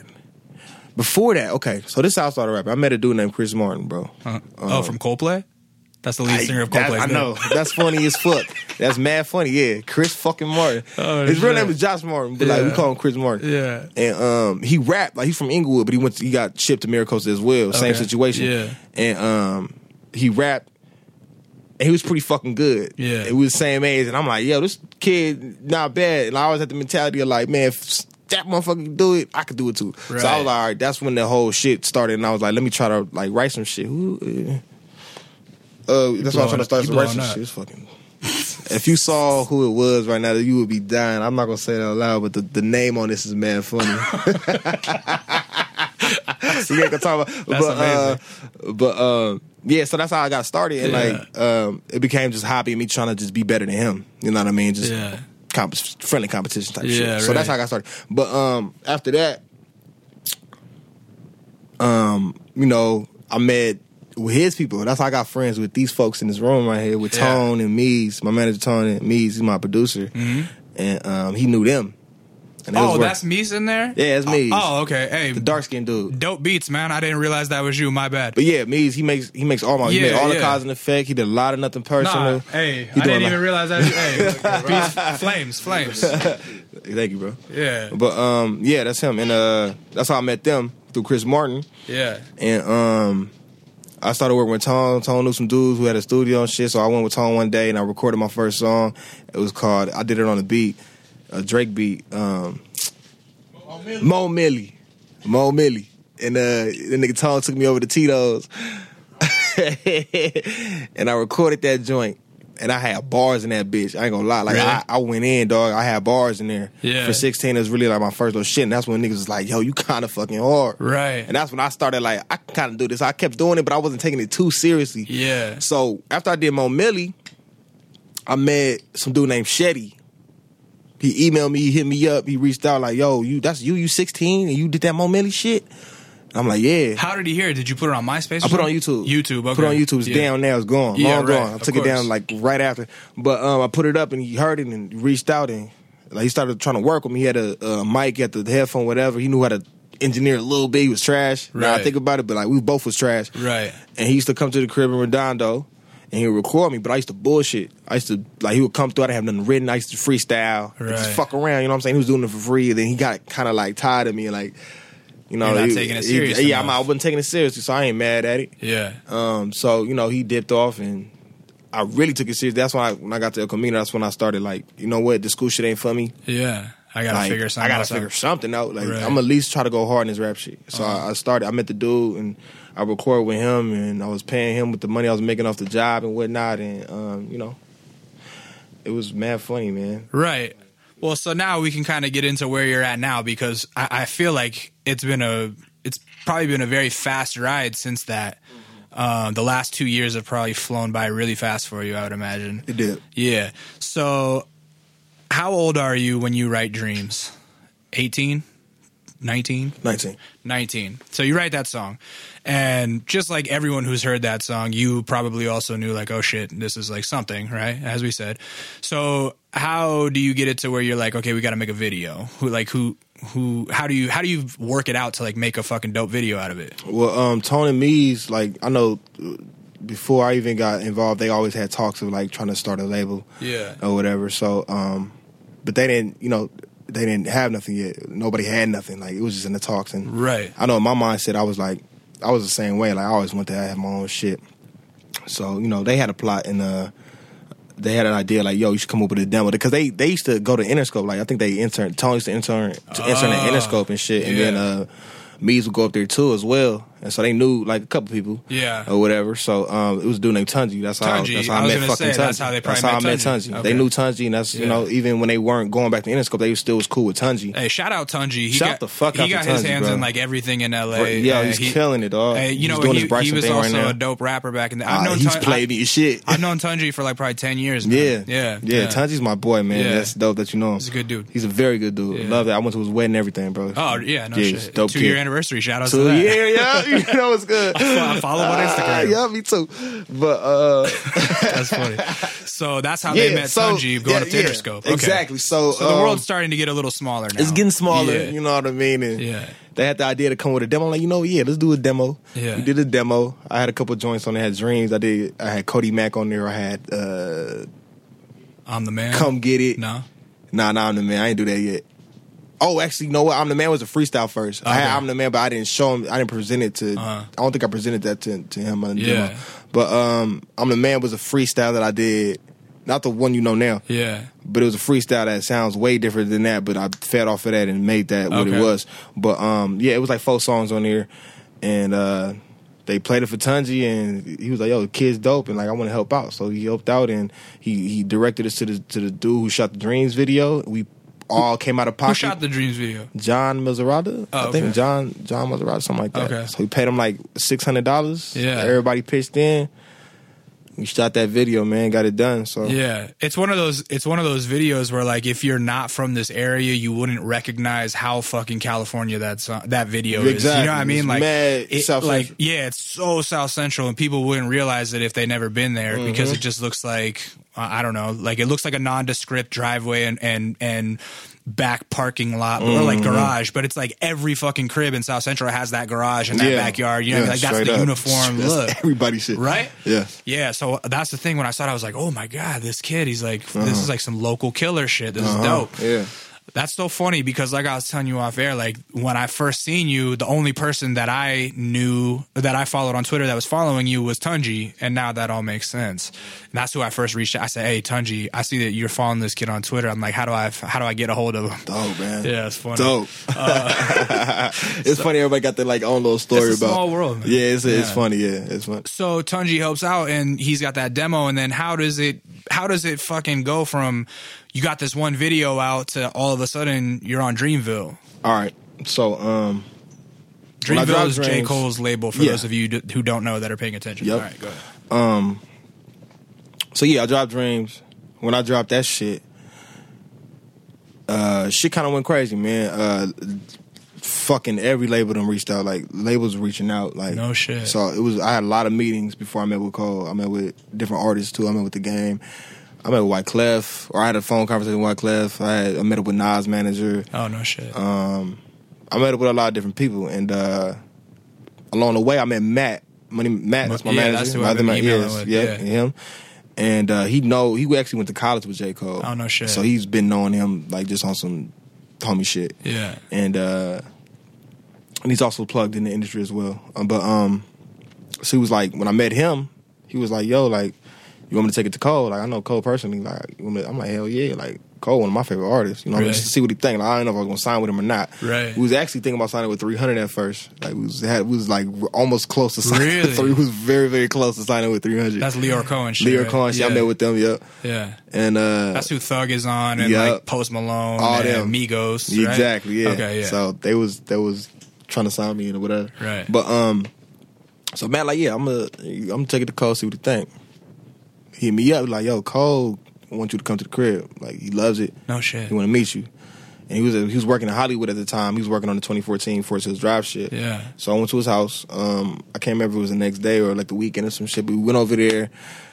Before that, okay. So this is how I started rapping. I met a dude named Chris Martin, bro. Uh, oh, from Coldplay? That's the lead I- singer of that- Coldplay. I know. That's funny as fuck. That's mad funny. Yeah, Chris fucking Martin. Oh, His real shit. name is Josh Martin, but like we Yeah. call him Chris Martin. Yeah. And um, he rapped like he's from Inglewood, but he went. To, he got shipped to Maricosta as well. Same Okay. situation. Yeah. And um, he rapped. And he was pretty fucking good. Yeah. And we was the same age, and I'm like, yo, this kid not bad. And I always had the mentality of like, man, if that motherfucker can do it, I could do it too. So I Right. was like, all right, that's when the whole shit started, and I was like, let me try to like write some shit. Who? Uh, uh, that's why I'm trying to start you to write some blowing up. shit. It's fucking. If you saw who it was right now, you would be dying. I'm not gonna say that out loud, but the, the name on this is mad funny. So you ain't gonna talk about, That's but uh, but uh, yeah. So that's how I got started, and Yeah. like um, it became just hobby, me trying to just be better than him. You know what I mean? Just Yeah. comp- friendly competition type Yeah, shit. So right. that's how I got started. But um, after that, um, you know, I met with his people. That's how I got friends with these folks in this room right here with Yeah. Tone and Mees. My manager Tone and Mees, he's my producer, Mhm. and um, he knew them. And they was Oh, work- that's Meese in there? Yeah, it's Mees. Oh, okay. Hey, the dark skinned dude. dope beats, man. I didn't realize that was you. My bad. But yeah, Mees, he makes he makes all my he Yeah, made all the yeah. cause and effect. He did a lot of nothing personal. Nah, hey, He I doing didn't a even lot- realize that. Hey, beats, flames, flames. Thank you, bro. Yeah, But um, yeah, that's him, and uh, that's how I met them through Chris Martin, yeah. and um, I started working with Tone. Tone knew some dudes who had a studio and shit, so I went with Tone one day and I recorded my first song. It was called I did it on a beat, a Drake beat. Um, Mo Millie, Mo Millie, and uh, the nigga Tone took me over to Tito's. and I recorded that joint. And I had bars in that bitch. I ain't gonna lie. Like, really? I, I went in, dog. I had bars in there. Yeah. For sixteen, it was really like my first little shit. And that's when niggas was like, yo, you kind of fucking hard. Right. And that's when I started, like, I can kind of do this. I kept doing it, but I wasn't taking it too seriously. Yeah. So, after I did Mo Millie, I met some dude named Shetty. He emailed me, he hit me up. He reached out like, yo, you that's you, you sixteen, and you did that Mo Millie shit? I'm like, yeah. How did he hear it? Did you put it on MySpace? I put it on YouTube. YouTube, okay. Put it on YouTube. It's yeah. down now. It's gone. Yeah, Long right. gone. I Of took course. it down like right after. But um, I put it up and he heard it and reached out and like he started trying to work with me. He had a, a mic, he had the headphone, whatever. He knew how to engineer a little bit. He was trash. Now I Right. think about it, but like we both was trash. Right. And he used to come to the crib in Redondo and he would record me, but I used to bullshit. I used to, like, he would come through, I didn't have nothing written. I used to freestyle. Right. Just fuck around, you know what I'm saying? He was doing it for free. And then he got kind of like tired of me and like, you know, You're not he- taking it he- serious Yeah, enough. I'm, I wasn't taking it seriously, so I ain't mad at it. Yeah. Um, so, you know, he dipped off and I really took it serious. That's when I, when I got to El Camino, that's when I started like, you know what, this school shit ain't for me. Yeah. I gotta Like, figure something I gotta else figure out. something out. Like, Right. I'm at least try to go hard in this rap shit. So Uh-huh. I, I started, I met the dude and I recorded with him and I was paying him with the money I was making off the job and whatnot. And, um, you know, it was mad funny, man. Right. Well, so now we can kind of get into where you're at now because I, I feel like it's been a, it's probably been a very fast ride since that. Uh, the last two years have probably flown by really fast for you, I would imagine. It did. Yeah. So, how old are you when you write Dreams? eighteen? nineteen? nineteen. nineteen. So you write that song. And just like everyone who's heard that song, you probably also knew like, oh shit, this is like something, right? As we said. So how do you get it to where you're like, okay, we got to make a video? Who like who who how do you how do you work it out to like make a fucking dope video out of it? Well, um, Tony Mees, like, I know before I even got involved, they always had talks of like trying to start a label. Yeah. Or whatever. So, um, but they didn't, you know, they didn't have nothing yet. Nobody had nothing. Like, it was just in the talks. And Right. I know in my mindset, I was like, I was the same way. Like, I always wanted to have my own shit. So, you know, they had a plot and uh, they had an idea like, yo, you should come up with a demo. Because they, they used to go to Interscope. Like, I think they intern, Tony used to intern, to intern at Oh, Interscope and shit. And yeah. then uh, Mees would go up there too as well. And so they knew like a couple people. Yeah. Or whatever. So um, it was a dude named Tunji. That's how, Tunji. that's how I I, was met gonna fucking say, Tunji. that's how they probably That's how I met met Tunji. Tunji. Okay. They knew Tunji, and that's, Yeah. you know, even when they weren't going back to Interscope, they still was cool with Tunji. Hey, shout out Tunji. He Shout got, the fuck he out to got his Tunji, hands bro. in like everything in L A. Yeah, Uh, he's he- killing it, dog. Hey, you He's know, doing he, his Bryson he was thing also right now. a dope rapper back in the. Uh, I've known he's Tun- played I, me shit. I've known Tunji for like probably ten years. Man. Yeah. yeah, yeah. Tunji's my boy, man. Yeah. That's dope that you know him. He's a good dude. He's a very good dude. Yeah. Love that. I went to his wedding and everything, bro. Oh yeah, no Yeah, shit. he's a dope Two kid. year anniversary. Shout out So, to that. yeah, yeah, you know it's good. I follow him on Instagram. Yeah, me too. But uh, That's funny. So that's how yeah, they met so, Tunji going yeah, up to yeah, Interscope. Okay. Exactly. So, So the um, world's starting to get a little smaller now. It's getting smaller, Yeah. you know what I mean? And Yeah. they had the idea to come with a demo. I'm like, you know, yeah, let's do a demo. Yeah. We did a demo. I had a couple joints on there. I had Dreams. I did. I had Cody Mack on there. I had uh, I'm the man. Come Get It. No. Nah, nah, I'm the man. I ain't do that yet. Oh, actually, you know what? I'm the man was a freestyle first. I Okay. had I'm the man, but I didn't show him. I didn't present it to. Uh-huh. I don't think I presented that to, to him on the Yeah. demo. But um, I'm the man was a freestyle that I did. Not the one you know now. Yeah. But it was a freestyle that sounds way different than that, but I fed off of that and made that what Okay. it was. But um, yeah, it was like four songs on there, and uh, they played it for Tunji, and he was like, "Yo, the kid's dope," and like I want to help out, so he helped out, and he he directed us to the to the dude who shot the Dreams video. We all came out of pocket. Who shot the Dreams video? John Maserati, Oh, I okay. think John John Maserati, something like that. Okay. So we paid him like six hundred dollars. Yeah. Everybody pitched in. We shot that video, man. Got it done. So Yeah, it's one of those. It's one of those videos where, like, if you're not from this area, you wouldn't recognize how fucking California that song, that video is. Exactly. You know what I mean? It's Like, mad it, South like, Central. yeah, it's so South Central, and people wouldn't realize it if they never been there Mm-hmm. because it just looks like uh, I don't know, like it looks like a nondescript driveway and and and back parking lot or like Mm-hmm. garage, but it's like every fucking crib in South Central has that garage and that Yeah. backyard. You know, what I mean? Yeah, Like that's straight the up. uniform That's look. everybody shit. Right? Yeah. Yeah, so that's the thing. When I saw it, I was like, oh my God, this kid, he's like, this is like some local killer shit. This is dope. Yeah. That's so funny because, like I was telling you off air, like when I first seen you, the only person that I knew that I followed on Twitter that was following you was Tunji, and now that all makes sense. And that's who I first reached out. I said, "Hey, Tunji, I see that you're following this kid on Twitter. I'm like, how do I how do I get a hold of him?" Dope, man. Yeah, it's funny. Dope. Uh, it's so funny. Everybody got their like own little story it's a about. Small world. Man. Yeah, it's yeah. it's funny. Yeah, it's fun. So Tunji helps out, and he's got that demo. And then how does it how does it fucking go from you got this one video out to all of a sudden you're on Dreamville? All right. So, um, Dreamville is J. Cole's label for yeah. those of you d- who don't know that are paying attention. Yep. All right, go ahead. Um, so yeah, I dropped Dreams. When I dropped that shit, uh, shit kind of went crazy, man. Uh, fucking every label done reached out. Like labels reaching out. Like no shit. So it was. I had a lot of meetings before I met with Cole. I met with different artists too. I met with The Game. I met with Wyclef, or I had a phone conversation with Wyclef. I, had, I met up with Nas' manager. Oh, no shit. Um, I met up with a lot of different people, and uh, along the way, I met Matt. Money Matt, that's my yeah, manager. That's who I've been my, emailing yes, with. Yeah, Yeah, him. And uh, he know he actually went to college with J. Cole. Oh, no shit. So he's been knowing him like just on some homie shit. Yeah. And uh, and he's also plugged in the industry as well. Um, but um, so he was like, when I met him, he was like, "Yo, like, you want me to take it to Cole? Like, I know Cole personally. Like, you want me to-" I'm like, hell yeah. Like, Cole, one of my favorite artists. You know, Right. just to see what he think. Like, I don't know if I was gonna sign with him or not. Right. We was actually thinking about signing with three hundred at first. Like, we was had, we was like almost close to signing. Really? So we was very, very close to signing with three hundred. That's Leor Cohen shit. Leor right? Cohen. Yeah. I met with them. Yep. Yeah. And uh, That's who Thug is on, and Yep. like Post Malone, All and them. Migos. Right? Exactly. Yeah. Okay. Yeah. So they was they was trying to sign me in or whatever. Right. But um, so Matt like, yeah, I'm gonna I'm gonna take it to Cole, see what he think. He hit me up like, yo, Cole, I want you to come to the crib. Like, he loves it. No shit. He want to meet you. And he was he was working in Hollywood at the time. He was working on the twenty fourteen Forest Hills Drive shit. Yeah. So I went to his house. Um, I can't remember if it was the next day or like the weekend or some shit. But we went over there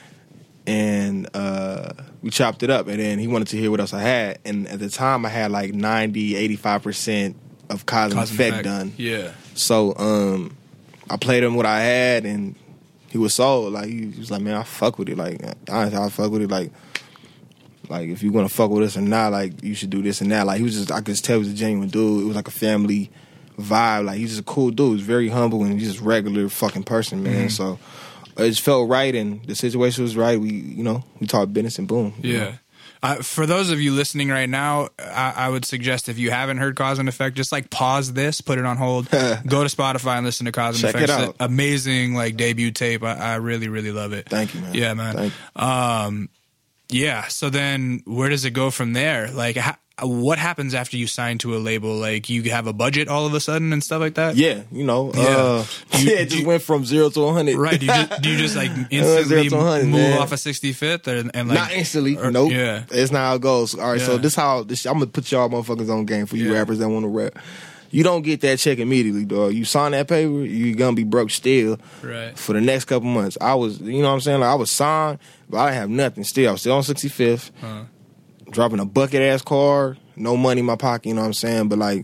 and uh, we chopped it up. And then he wanted to hear what else I had. And at the time, I had like ninety, eighty-five percent of Cause and Cause and Effect Effect. done. Yeah. So um, I played him what I had, and he was sold. Like, he, he was like, man, I fuck with it. Like, honestly, I fuck with it. Like, like if you gonna fuck with us or not, like, you should do this and that. Like, he was just, I could just tell he was a genuine dude. It was like a family vibe. Like, he's just a cool dude. He's very humble and he's just a regular fucking person, man. Mm-hmm. So it just felt right, and the situation was right. We, you know, we talked business and boom. you Yeah. know. Uh, for those of you listening right now, I, I would suggest if you haven't heard Cause and Effect, just like pause this, put it on hold, go to Spotify and listen to Cause and Check Effect. it It's out. an amazing like debut tape. I, I really, really love it. Thank you, man. Yeah, man. Thank you. Um, yeah. So then, where does it go from there? Like, ha- what happens after you sign to a label? Like, you have a budget all of a sudden and stuff like that. Yeah, you know, Yeah. uh, You- yeah, it just you- went from zero to one hundred. Right? Do you just, do you just like zero instantly to one hundred, move man. off of sixty-fifth or, and like Not instantly. or- nope. Yeah. It's not how it goes. All right, so Yeah. this how this, I'm gonna put y'all motherfuckers on game for you Yeah. rappers that want to rap. You don't get that check immediately, dog. You sign that paper, you're gonna be broke still Right. for the next couple months. I was, you know what I'm saying? Like, I was signed, but I didn't have nothing. Still, I was still on sixty-fifth, Uh, dropping a bucket ass car, no money in my pocket. You know what I'm saying? But like,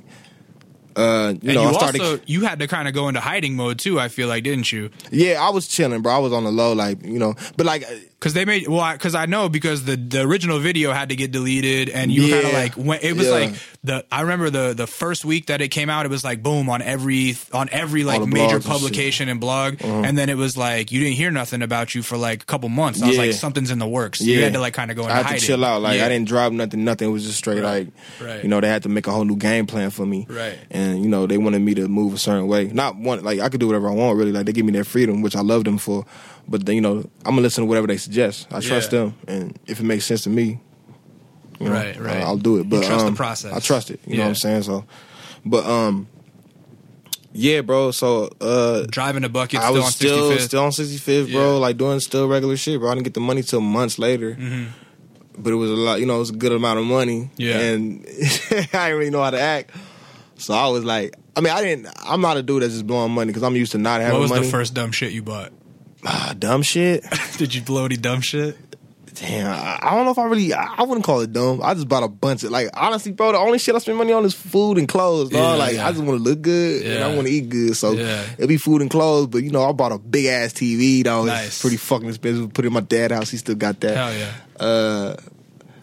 uh, you and know, you I started. also you had to kind of go into hiding mode too. I feel like, didn't you? yeah, I was chilling, bro. I was on the low, like, you know, but like. Because they made well, because I, I know because the, the original video had to get deleted, and you kind of Yeah. like when it was Yeah. like the I remember the the first week that it came out, it was like boom on every on every like the major blogs and shit. publication and blog, Uh-huh. and then it was like you didn't hear nothing about you for like a couple months. I was Yeah. like something's in the works. You had to like kind of go into I had hiding. to chill out. Like, Yeah. I didn't drop nothing. Nothing. It was just straight. Right. Like, Right. you know, they had to make a whole new game plan for me. Right. And you know, they wanted me to move a certain way. Not one. Like, I could do whatever I want. Really. Like, they give me their freedom, which I love them for. But then, you know, I'm gonna listen to whatever they suggest. I trust Yeah. them, and if it makes sense to me, you know, Right, right. I'll do it. But You trust the um, process. I trust it. You know Yeah. what I'm saying? So, but um, yeah, bro. So uh. driving a bucket I still was on still sixty-fifth. still on sixty-fifth, bro. Yeah. Like, doing still regular shit, bro. I didn't get the money till months later, Mhm. but it was a lot. You know, it was a good amount of money. Yeah. and I didn't really know how to act, so I was like, I mean, I didn't. I'm not a dude that's just blowing money because I'm used to not having What was money. the first dumb shit you bought? Ah, dumb shit. Did you blow any dumb shit? Damn, I, I don't know if I really. I, I wouldn't call it dumb. I just bought a bunch of, like, honestly, bro. The only shit I spend money on is food and clothes, dog. Yeah, like, yeah. I just want to look good and Yeah. I want to eat good, so Yeah. it'll be food and clothes. But you know, I bought a big ass T V, though. Nice. It's pretty fucking expensive. Put it in my dad's house. He still got that. Hell yeah. Uh,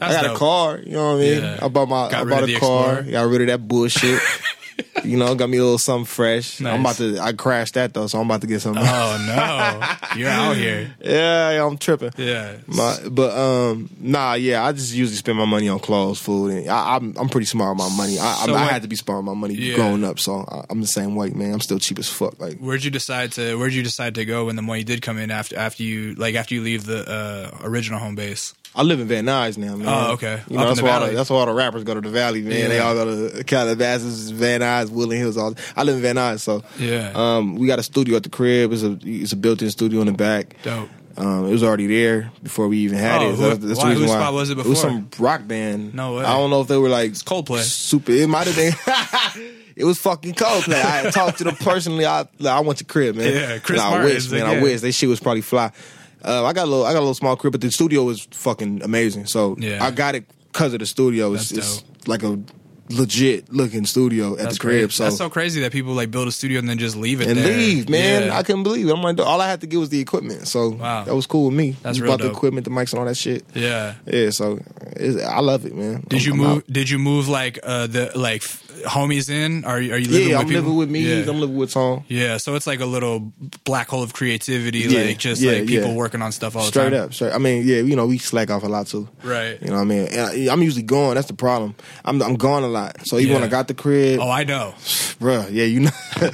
That's I got dope. a car. You know what I mean? Yeah. I bought my Got I rid bought of a the car. Explorer. Got rid of that bullshit. You know, got me a little something fresh. Nice. I'm about to. I crashed that though, so I'm about to get something. Oh no, you're out here. yeah, yeah, I'm tripping. Yeah, My, but um, nah, yeah, I just usually spend my money on clothes, food, and I, I'm I'm pretty smart with my money. I, So I, I what- had to be smart with my money Yeah. growing up, so I, I'm the same way, man. I'm still cheap as fuck. Like, Where'd you decide to Where'd you decide to go when the money did come in after after you like after you leave the uh, original home base? I live in Van Nuys now, man. Oh, okay. You Up know, in that's the why all the, valley. that's why all the rappers go to the Valley, man. Yeah. They all go to Calabasas, Van Nuys, Woodland Hills. All I live in Van Nuys, so Yeah. Um, we got a studio at the crib. It's a it's a built-in studio in the back. Dope. Um, it was already there before we even had Oh, it. who- That's, that's the why? reason Whose why. spot was it It was before? some rock band. No way. I don't know if they were like It's Coldplay. super. It might have been. It was fucking Coldplay. I talked to them personally. I like, I went to crib, man. Yeah, Chris And I Martin, wish, it's man. like, I yeah. wish. They shit was probably fly. Uh, I got a little. I got a little small crib, but the studio was fucking amazing. So Yeah. I got it because of the studio. It's, That's it's like a legit looking studio at That's the crib. great. So That's so crazy that people like build a studio and then just leave it and there. leave, man. Yeah. I couldn't believe it. I'm like, all I had to get was the equipment. So Wow. that was cool with me. That's We real bought the dope. equipment, the mics, and all that shit. yeah. Yeah, so it's, I love it, man. Did I'm- you I'm move? out. Did you move like uh, the like f- homies in? Are you are you living Yeah, with I'm people? living with me. Yeah. I'm living with Tom. Yeah, so it's like a little black hole of creativity, Yeah, like just yeah, like people yeah. working on stuff all the Straight time. up, straight. I mean, yeah, you know, we slack off a lot too. Right. You know what I mean? And I, I'm usually gone. That's the problem. I'm I'm gone a lot. So even when Yeah. I got the crib, Oh, I know. bruh, yeah, you know,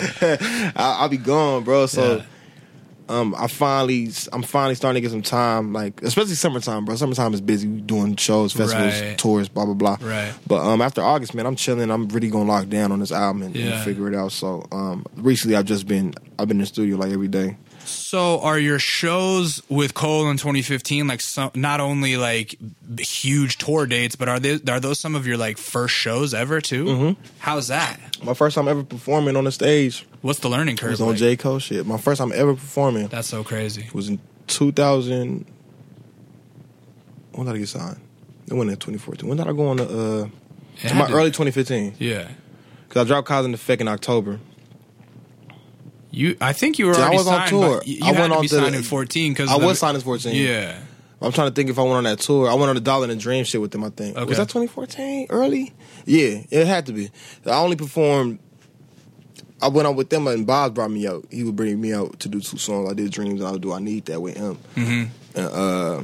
I, I'll be gone, bro. So. Yeah. Um, I finally, I'm finally starting to get some time, like especially summertime, bro. Summertime is busy we doing shows, festivals, Right. tours, blah blah blah. Right. But um, after August, man, I'm chilling. I'm really gonna lock down on this album and, and Yeah. figure it out. So um, recently, I've just been, I've been in the studio like every day. So are your shows with Cole in twenty fifteen like some, not only like huge tour dates, but are they are those some of your like first shows ever too? Mm-hmm. How's that? My first time ever performing on the stage What's the learning curve? was on like? J. Cole shit. My first time ever performing That's so crazy. was in two thousand. When did I get signed? It went in twenty fourteen. When did I go on the? Uh, It my had to- early twenty fifteen. Yeah. Because I dropped Cause and Effect in October. You, I think you were See, I already was on signed. tour. But you I had went to on be to the- signed in fourteen because I was signed in fourteen. Yeah. I'm trying to think if I went on that tour. I went on the Dollar and the Dream shit with them, I think. Okay. Was that twenty fourteen? Early? Yeah, it had to be. I only performed. I went on with them and Boz brought me out. He would bring me out to do two songs. I did Dreams and I would do I Need That with him. Mm-hmm. And, uh,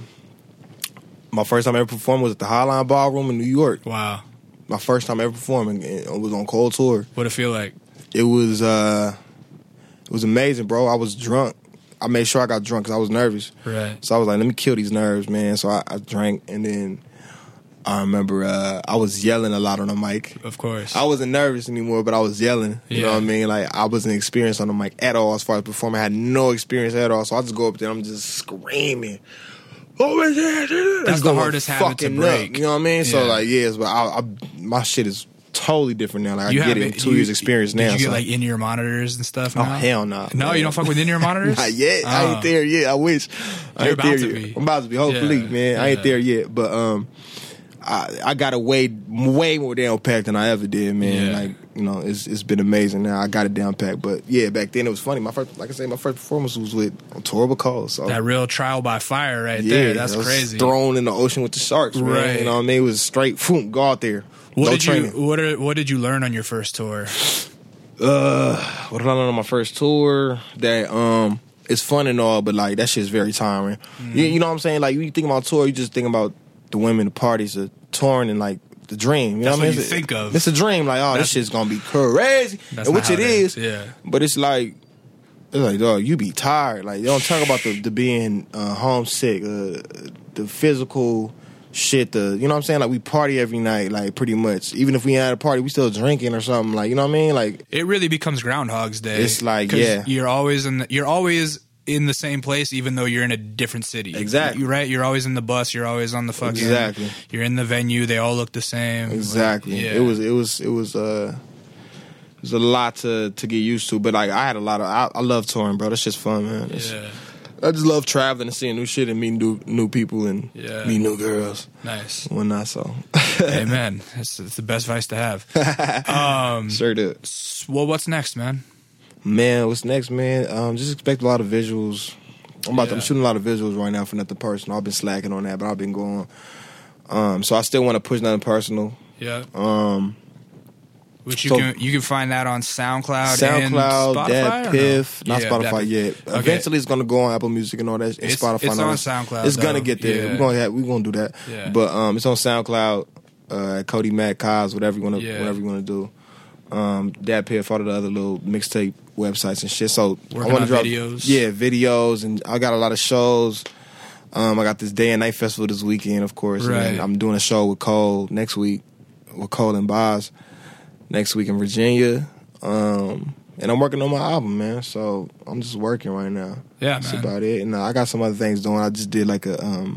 my first time ever performing was at the Highline Ballroom in New York. Wow. My first time ever performing. And it was on Cold Tour. What'd it feel like? It was uh, it was amazing, bro. I was drunk. I made sure I got drunk because I was nervous. Right. So I was like, let me kill these nerves, man. So I, I drank, and then I remember uh, I was yelling a lot on the mic. Of course. I wasn't nervous anymore, but I was yelling. You know Yeah. what I mean? Like, I wasn't experienced on the mic at all as far as performing. I had no experience at all. So I just go up there and I'm just screaming. Oh my God. That's the Going hardest habit to fucking break. up, you know what I mean? So, Yeah. like, yes, but I, I, my shit is totally different now. Like, You I get have it in two you- years experience now. Did you get so. like in-ear monitors and stuff? Oh, now? hell no. No, man. you don't fuck with in-ear monitors? Not yet. I Oh. ain't there yet. I wish. I You're ain't about there to yet. be. I'm about to be. Hopefully, Yeah, man. I ain't yeah. there yet. But um, I I got a way way more down packed than I ever did, man. Yeah. Like, you know, it's it's been amazing. Now I got it down packed. But yeah, back then it was funny. My first, like I said, my first performance was with Torba Cole. So That real trial by fire right yeah, there. That's I was crazy. Thrown in the ocean with the sharks, man. Right. You know what I mean? It was straight. Boom, go out there. What no did training. you what are, what did you learn on your first tour? Uh, what did I learn on my first tour? That um, it's fun and all, but like that shit's very tiring. Mm-hmm. You, you know what I'm saying? Like you think about tour, you just think about the women, the parties, the touring, and like the dream. You That's know what I what mean? you It's a- think of. It's a dream. Like, oh, That's- this shit's gonna be crazy, That's and not which how it it is. is. Yeah. But it's like. It's like, dog, you be tired. Like, they don't talk about the, the being uh, homesick, uh, the physical shit, the, you know what I'm saying? Like, we party every night, like, pretty much. Even if we ain't at a party, we still drinking or something. Like, you know what I mean? Like, It really becomes Groundhog's Day. It's like, 'Cause yeah. you're always in the, you're always in the same place, even though you're in a different city. Exactly. You're right. You're always in the bus. You're always on the fucking. Exactly. You're in the venue. They all look the same. exactly. Like, yeah. It was, it was, it was, uh, it was a lot to, to get used to. But, like, I had a lot of, I, I love touring, bro. That's just fun, man. It's- Yeah. I just love traveling and seeing new shit and meeting new, new people and Yeah. meeting new girls. Nice. When not so. Amen. It's, it's the best advice to have. Um, Sure did. well, what's next, man? Man, what's next, man? Um, just expect a lot of visuals. I'm about to, I'm Yeah. shooting a lot of visuals right now for Nothing Personal. I've been slacking on that, but I've been going. Um, so I still want to push nothing personal. Yeah. Um, Which you so, can you can find that on SoundCloud, SoundCloud, and Spotify, Dad Piff, no? not yeah, Spotify Dad yet. Okay. Eventually, it's gonna go on Apple Music and all that. And It's, Spotify. it's and all on that. SoundCloud. It's though. gonna get there. Yeah. We're gonna have, we're gonna do that. Yeah. But um, it's on SoundCloud, uh, Cody Mack, Kaz, whatever you wanna Yeah. whatever you wanna do. Um, Dad Piff, all of the other little mixtape websites and shit. So Working I want on to drop videos. Yeah, videos, and I got a lot of shows. Um, I got this day and night festival this weekend, of course. Right. And I'm doing a show with Cole next week, with Cole and Boz next week in Virginia. Um, and I'm working on my album, man. So I'm just working right now. Yeah, That's man. about it. And uh, I got some other things doing. I just did like a um,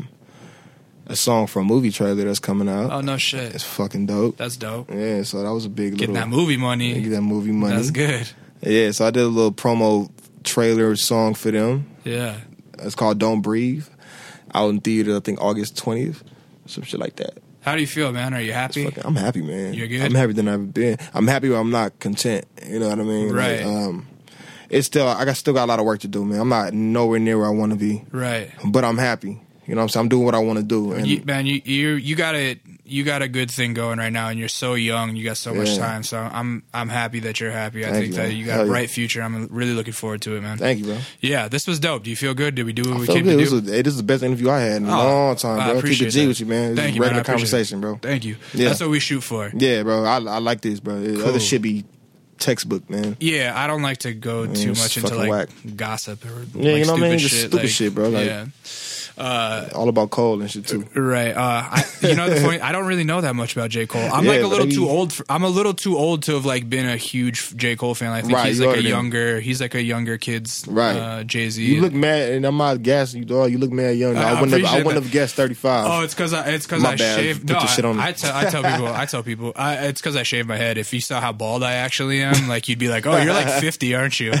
a song for a movie trailer that's coming out. Oh no shit. It's fucking dope. That's dope. Yeah, so that was a big Getting little that movie money. get that movie money. That's good. Yeah, so I did a little promo trailer song for them. Yeah. It's called Don't Breathe. Out in theater, I think August twentieth. Some shit like that. How do you feel, man? Are you happy? Fucking, I'm happy, man. You're good? I'm happier than I've ever been. I'm happy where I'm not content. You know what I mean? Right. Like, um, it's still, I got still got a lot of work to do, man. I'm not nowhere near where I want to be. Right. But I'm happy. You know what I'm saying? I'm doing what I want to do. And You, man, you you you got it. You got a good thing going right now, and you're so young. You got so much Yeah. time. So I'm I'm happy that you're happy. I Thank think you, that man. you got Hell a yeah. bright future. I'm really looking forward to it, man. Thank you, bro. Yeah, this was dope. Do you feel good? Did we do what I we feel came good. to This do? was, hey, this is the best interview I had in a Oh, long time, I bro. Keep appreciate it G that. with you, man. This Thank is you, man. I regular appreciate conversation, it. bro. Thank you. Yeah. That's what we shoot for. Yeah, bro. I, I like this, bro. The Cool. Other shit be textbook, man. Yeah, I don't like to go too it's much into fucking like whack. gossip or Yeah, like you know what I mean? stupid Just shit. stupid like, shit, bro. Like, yeah. Uh, all about Cole and shit too. Right. Uh, I, you know, the point, I don't really know that much about J. Cole. I'm Yeah, like a but little he- too old. For, I'm a little too old to have like been a huge J. Cole fan. I think Right, he's you like a are then. younger. He's like a younger kid's Right. uh, Jay Z. You look mad, and I'm not gassing you, dog. You look mad young. I I, wouldn't have. I appreciate wouldn't that. have guessed thirty-five. Oh, it's because I it's because My I bad. shaved. Put No, the shit on I, me. I, tell, I tell people. I tell people. I, it's because I shaved my head. If you saw how bald I actually am, like you'd be like, "Oh, you're like fifty, aren't you?" Nah,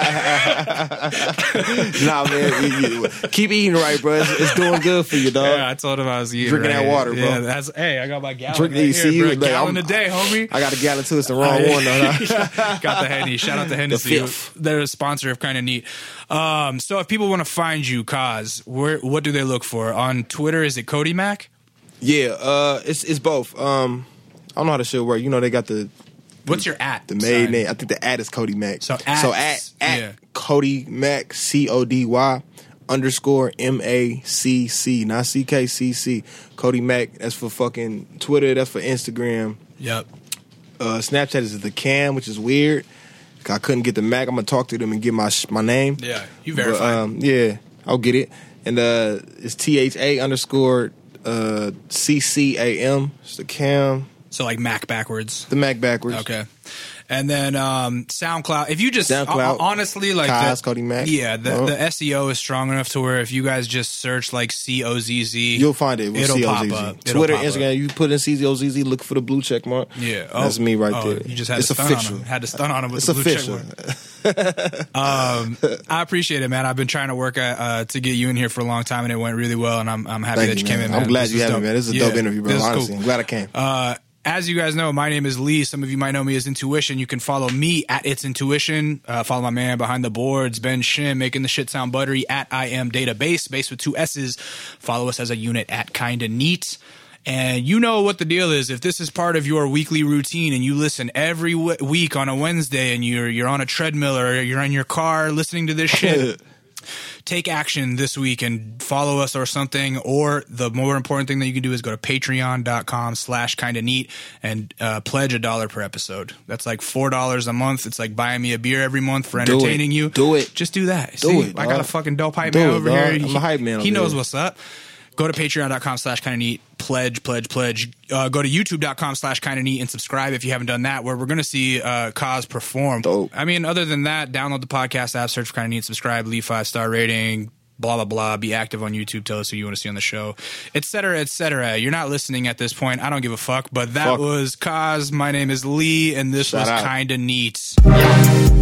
man. You, you, keep eating right, bro. It's, it's doing good for you, dog. Yeah, I told him I was eating Drinking that right. water, bro. Yeah, that's hey, I got my gallon. Drink right these, here, see bro. you, like, gallon I'm- a day, homie. I got a gallon too. It's the wrong one, though. Huh? Got the Henny. Shout out to Hennessy. fifth. They're a sponsor of Kind of Neat. Um, so if people want to find you, Kaz, where what do they look for? On Twitter, is it Cody Mack? Yeah, uh, it's it's both. Um, I don't know how the shit work. You know, they got the What's your at? the main sign? name. I think the ad is Cody Mack. So at- so at at yeah. Cody Mack, C O D Y underscore M A C C, not C K C C. Cody Mack. That's for fucking Twitter. That's for Instagram. Yep. Uh, Snapchat is the Cam, which is weird. I couldn't get the Mac. I'm gonna talk to them and get my sh- my name. Yeah, you But, verified. um, yeah, I'll get it. And uh, it's T H A underscore uh, C C A M. It's the Cam. so like Mac backwards. The Mac backwards. Okay. And then um, SoundCloud. If you just SoundCloud, hon- honestly like Kaz, the, Cody Mack. yeah, the, Uh-huh. the S E O is strong enough to where if you guys just search like C O Z Z, You'll find it with It'll C O pop Z Z. up. It'll Twitter, pop Instagram, up. you put in C O Z Z, look for the blue check mark. Yeah, That's oh, me right oh, there. You just had it's to stun official. on him. Had to stun on him with It's the blue official. check mark. Um, I appreciate it, man. I've been trying to work at, uh, to get you in here for a long time, and it went really well. And I'm I'm happy Thank that you you, came man. in. Man. I'm glad This you was had me, dope. man. This is a Yeah, dope interview, bro. this is Honestly, cool. I'm glad I came. Uh, as you guys know, my name is Lee. Some of you might know me as Intuition. You can follow me at It's Intuition. Uh, follow my man behind the boards, Ben Shim, making the shit sound buttery at I Am Database, base with two S's. Follow us as a unit at Kinda Neat. And you know what the deal is. If this is part of your weekly routine and you listen every w- week on a Wednesday and you're you're on a treadmill or you're in your car listening to this shit, take action this week and follow us or something. Or the more important thing that you can do is go to patreon.com slash kinda neat and uh, pledge a dollar per episode. That's like four dollars a month. It's like buying me a beer every month for Do it. entertaining you. Do it. Just do that. Do See, it, I got a dog. fucking dope hype Do man it, over dog. here. I'm He- a hype man He over knows here. what's up. Go to patreon.com slash kinda neat. Pledge, pledge, pledge. Uh, go to youtube.com slash kinda neat and subscribe if you haven't done that, where we're going to see uh, Kaz perform. Dope. I mean, other than that, download the podcast app, search for Kinda Neat, subscribe, leave five star rating, blah, blah, blah. Be active on YouTube. Tell us who you want to see on the show, et cetera, et cetera. You're not listening at this point. I don't give a fuck. But that Fuck. was Kaz. My name is Lee, and this Shout was out. Kinda Neat.